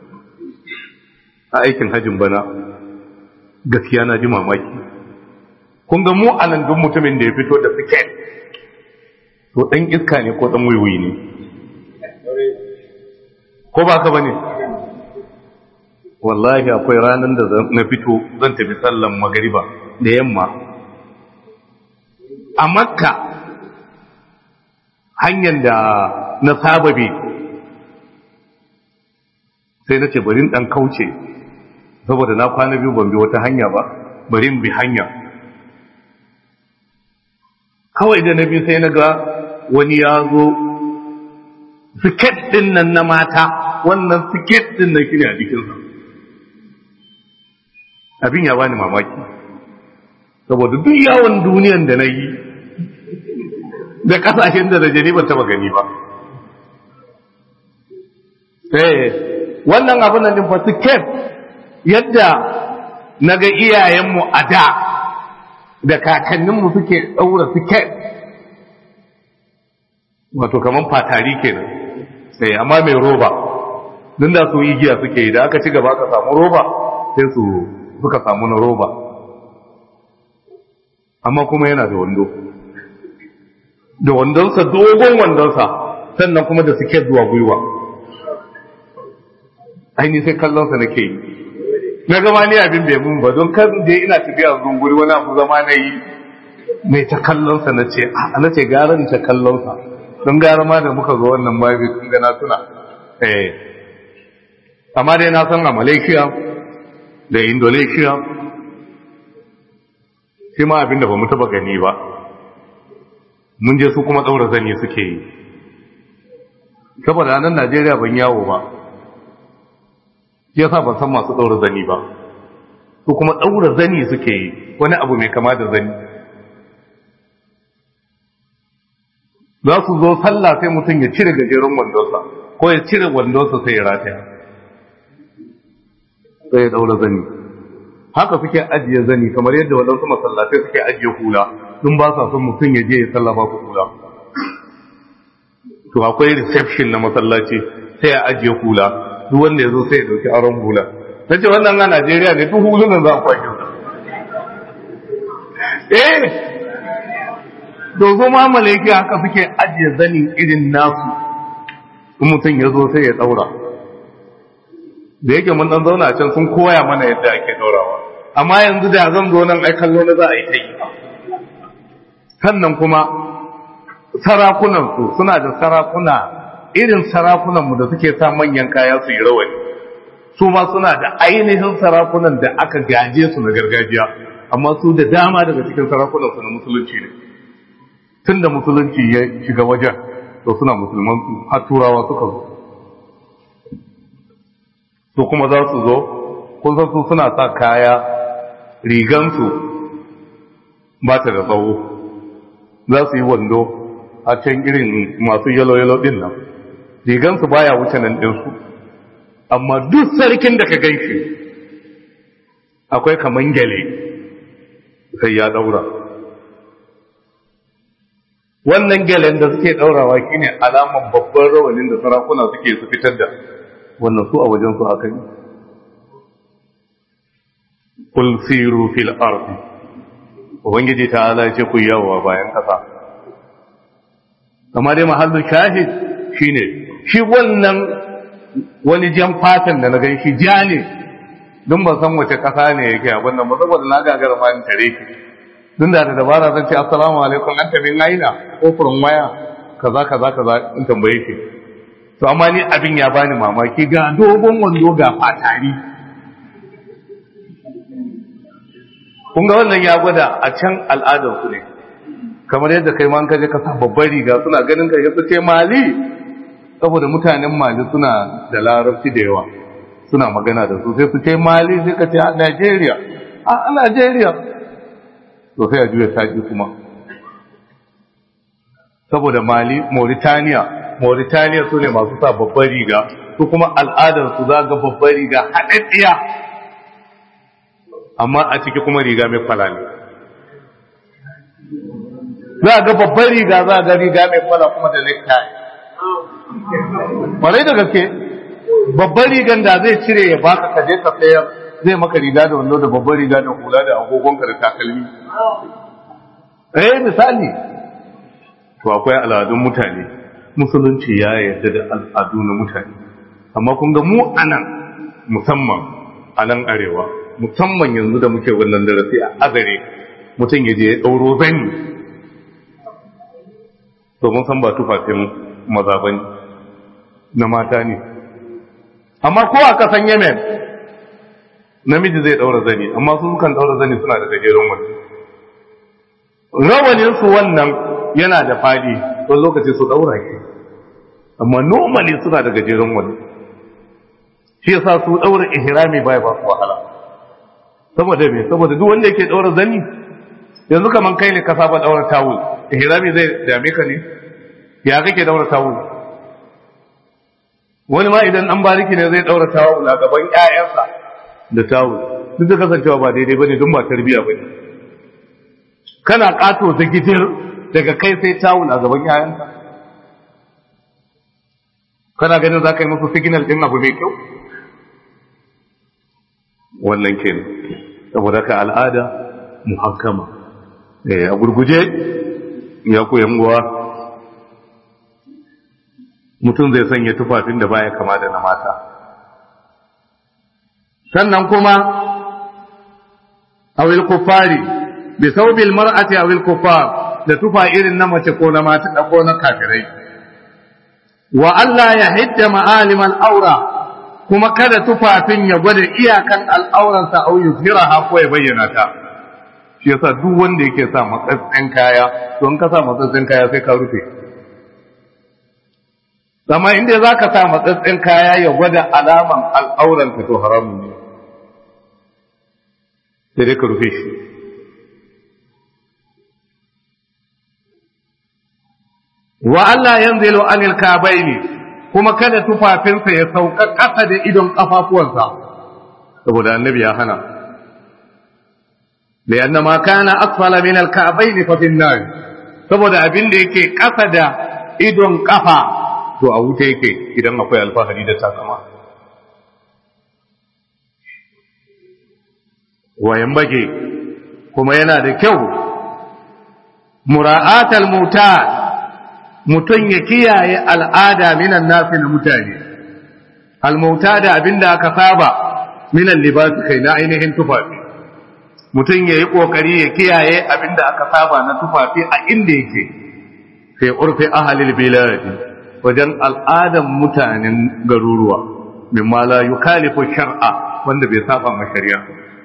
a aikin hajjin bana gaskiya na ji mamaki kun ga mu anan duk mutumin da ya fito da tiket to dan iska ne ko dan wuiwui ne ko ba ka bane wallahi akwai ranar da na fito zan tafi sallan magariba da yamma a makka hanyar da na saba bi sai na ce bari dan kauce saboda na kwana biyu ban bi wata hanya ba bari bi hanya kawai da na bi sai na ga wani ya zo siket din nan na mata wannan siket din nan shine a jikinsa abin ya bani mamaki saboda duk yawon duniyan da na yi da kasashen da rajani ban taba gani ba wannan abin nan din fa siket yadda na ga iyayenmu a da kakanninmu suke ɗaura siket wato kaman fatari kenan amma mai roba din da su igiya suke yi da aka ci gaba aka samu roba sai suka samu na roba amma kuma yana da wando da wandonsa dogon wandonsa sannan kuma da suke zuwa gwiwa aini sai kallonsa nake yi na gama ni abin bai mun ba don kan da ina tafiya zunguri wani abu zama na yi mai ta kallonsa na ce gara ni ta kallonsa don gara ma da muka zo wannan babi kun gana tuna amma dai na san a Malaysia da Indonesia shi ma abin da ba mu taba gani ba mun je su kuma daura zani suke yi saboda nan Najeriya ban yawo ba yasa ban san masu daura zani ba su kuma daura zani suke yi wani abu mai kama da zani za su zo sallah sai mutum ya cire gajeren wandonsa ko ya cire wandonsa sai ya rataya sai ya daura zani haka suke ajiye zani kamar yadda waɗansu masallatai suke ajiye hula sun ba sa son mutum ya je ya sallah ba ku hula to akwai reception na masallaci sai ya ajiye hula duk wanda ya zo sai ya dauki aron hula na ce wannan a Najeriya ne duk hulunan za a kwashe dozo ma malaiki haka suke ajiye zanin irin nasu mutum ya zo sai ya daura da yake mun dan zauna a can sun koya mana yadda ake daurawa amma yanzu da zan zo nan ai kallo na za a yi ta yi sannan kuma sarakunan su suna da sarakuna irin sarakunan mu da suke sa manyan kaya su yi rawani su ma suna da ainihin sarakunan da aka gaje su na gargajiya amma su da dama daga cikin sarakunan su na musulunci ne tun da musulunci ya shiga wajen to suna musulman su har turawa suka zo to kuma za su zo kun san su suna sa kaya rigansu ba ta da tsawo za su yi wando a can irin masu yalo-yalo din nan rigansu baya wuce nan ɗinsu amma duk sarkin da ka ganshi akwai kaman gyale sai ya daura wannan gyalen da suke daurawa shine alaman babban rawanin da sarakuna suke su fitar da wannan su a wajen su haka ne kul siru fil ardi ubangiji ta'ala ya ce ku yawa bayan kasa amma dai mahallin shahid shine shi wannan wani jan fatan da na gan shi ja ne don ban san wace kasa ne yake a wannan ba saboda na gagara ma in tare ki dun da dabara zan ce assalamu alaikum an tabin aina ko furin waya kaza kaza kaza in tambaye ki to amma ni abin ya bani mamaki ga dogon wando ga fatari kun ga wannan ya gwada a can al'adar ku ne kamar yadda kai ma kaje ka sa babbar riga suna ganin ka su ce mali saboda mutanen mali suna da larabci da yawa suna magana da su sai su ce mali sai ka ce a Najeriya a Najeriya to sai a juya taki kuma saboda mali Mauritania su ne masu sa babbar riga su kuma al'adar su za ga babbar riga haɗaɗɗiya amma a ciki kuma riga mai falali za ga babbar riga za ga riga mai fala kuma da necktie kwarai da gaske babbar rigan da zai cire ya baka kaje ka sayar zai maka riga da wando da babbar riga da hula da agogonka da takalmi misali to akwai al'adun mutane musulunci ya yarda da al'adu na mutane amma kun ga mu anan musamman a nan arewa musamman yanzu da muke wannan darasi a azare mutum ya je ya ɗauro zani to mun san ba tufafin maza bane na mata ne amma ko a kasan Yemen namiji zai ɗaura zani amma su kan ɗaura zani suna da gajeren wani rawanin su wannan yana da fadi wani lokaci su ɗaura ke amma normally suna da gajeren wani shi yasa su ɗaura ihrami bai ba su wahala saboda me saboda duk wanda yake ɗaura zani yanzu kaman kai ne ka saba ɗaura tawul ihrami zai dame ka ne ya kake ɗaura tawul wani ma idan an bariki ne zai ɗaura tawul a gaban ƴaƴansa da tawul duk da kasancewa ba daidai bane don ba tarbiya bane kana kato da gidir daga kai sai tawul a gaban ƴaƴanka kana ganin za ka yi musu signal ɗin abu mai kyau wannan kenan saboda ka al'ada muhakkama a gurguje ya koyan uwa mutum zai sanya tufafin da baya kama da na mata sannan kuma awil kufari bi saubil mar'ati awil kufar da tufa irin na mace ko na mata da ko na kafirai wa Allah ya hidda ma'alim al-aura kuma kada tufafin ya gwada iyakan al'auransa au yuzhiraha ko ya bayyana ta shi yasa duk wanda yake sa matsatsen kaya don ka sa matsatsen kaya sai ka rufe amma inda zaka sa matsatsen kaya ya gwada alaman al'auranka to haramun ne sai dai ka rufe shi wa Allah yanzilu anil kabaini kuma kada tufafinsa ya sauka ƙasa da idon ƙafafuwansa saboda annabi ya hana lianna ma kana asfala min al-ka'bayn fa fi an-nar saboda abin da yake ƙasa da idon ƙafa to a wuta yake idan akwai alfahari da takama wayan bage kuma yana da kyau mura'atal mutad mutum ya kiyaye al'ada minan nafi na mutane, almauta da abin da aka saba minan libasi kai na ainihin tufafi, mutum ya yi ƙoƙari ya kiyaye abin da aka saba na tufafi a inda yake, sai urfi ahalil biladi wajen al'adan mutanen garuruwa, min ma la yukalifu shar'a wanda bai saba ma shari'a.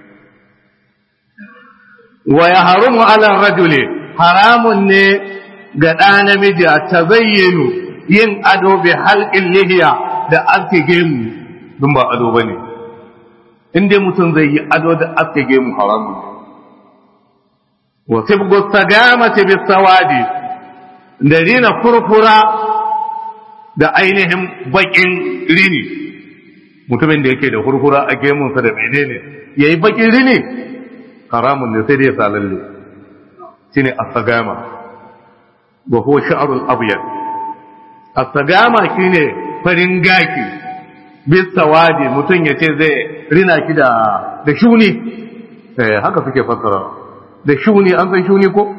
Wa ya harumu ala rajuli haramun ne ga ɗa namiji a tazayyanu yin ado bi halƙin lihiya da aske gemu don ba ado ba ne inda mutum zai yi ado da aske gemu haramun wa sibgu sagamati bis sawadi da rina furfura da ainihin bakin rini mutumin da yake da furfura a gemunsa da menene yayi bakin rini haramun ne sai dai ya salalle shine as-sagama wa huwa sha'rul abyad as-sagama shine farin gaki bis sawadi mutun yace zai rina ki da shuni haka suke fassara da shuni an san shuni ko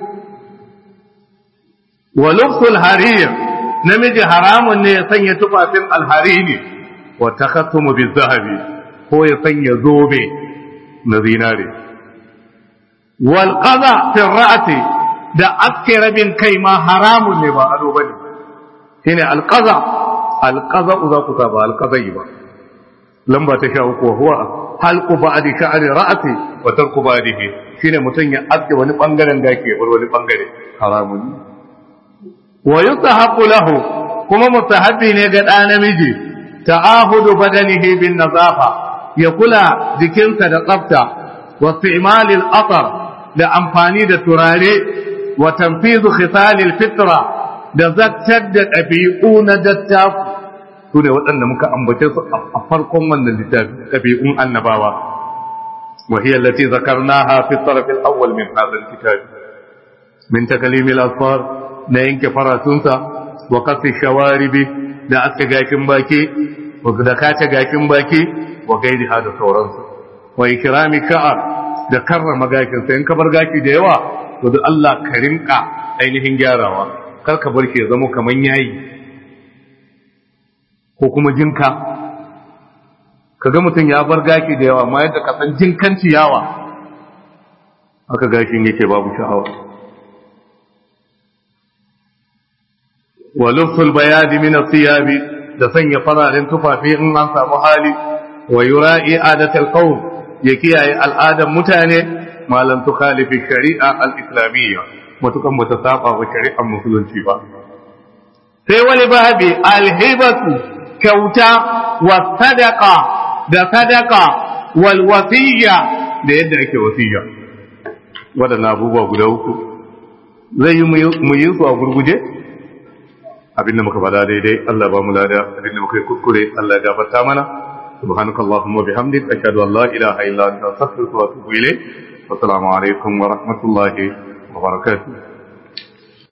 wa lubsul harir namiji haramun ne ya sanya tufafin alharini wa takhattumu biz zahabi ko ya sanya zobe na zinare wal qada fi ra'si da aske rabin kai ma haramun ne ba ado bane shine alqaza za ku saba alqazai ba lamba ta 13 huwa halqu ba'di sha'ri ra'si wa tarku ba'dihi shine mutun ya aske wani bangaren gake ya bar wani bangare haramun wa yustahaqqu lahu kuma mustahabbi ne ga da namiji ta'ahudu badanihi bin nazafa ya kula jikinsa da tsafta wa isti'malil atar da amfani da turare wa tanfizu khisalil fitra da zaktar da ɗabi'u na dattaku su ne waɗanda muka ambace su a farkon wannan littafi ɗabi'un annabawa wa hiya allati zakarnaha fi taraf al-awwal min hadha al-kitab min takalim al-asfar na yanke faratunsa wa qasi shawaribi da aka gakin baki wa da kace gakin baki wa gairi hada sauransu wa ikrami ka'ar da karrama gakin sai in ka bar gaki da yawa to da Allah ka rinka ainihin gyarawa kar ka bar shi ya zama kaman yayi ko kuma jinka kaga mutum ya bar gaki da yawa amma yadda ka san jinkan ciyawa haka gashin yake babu sha'awa wa lufsul bayadi min athiyabi da sanya fararen tufafi in an samu hali wa yura'i adatal qawm ya kiyaye al'adan mutane malam tukhalifi shari'a al-islamiyya mutukan bata saba wa shari'ar musulunci ba sai wani babi al-hibatu kyauta wa sadaqa da sadaqa wal wasiyya da yadda ake wasiyya wadannan abubuwa guda uku zai yi mu yi su a gurguje abinda muka faɗa daidai Allah ba mu lada abinda muka yi kuskure Allah ya gafarta mana subhanakallahumma bihamdik ashhadu an la ilaha illa anta astaghfiruka wa atubu ilayk. Wassalamu alaikum wa rahmatullahi wa barakatuh.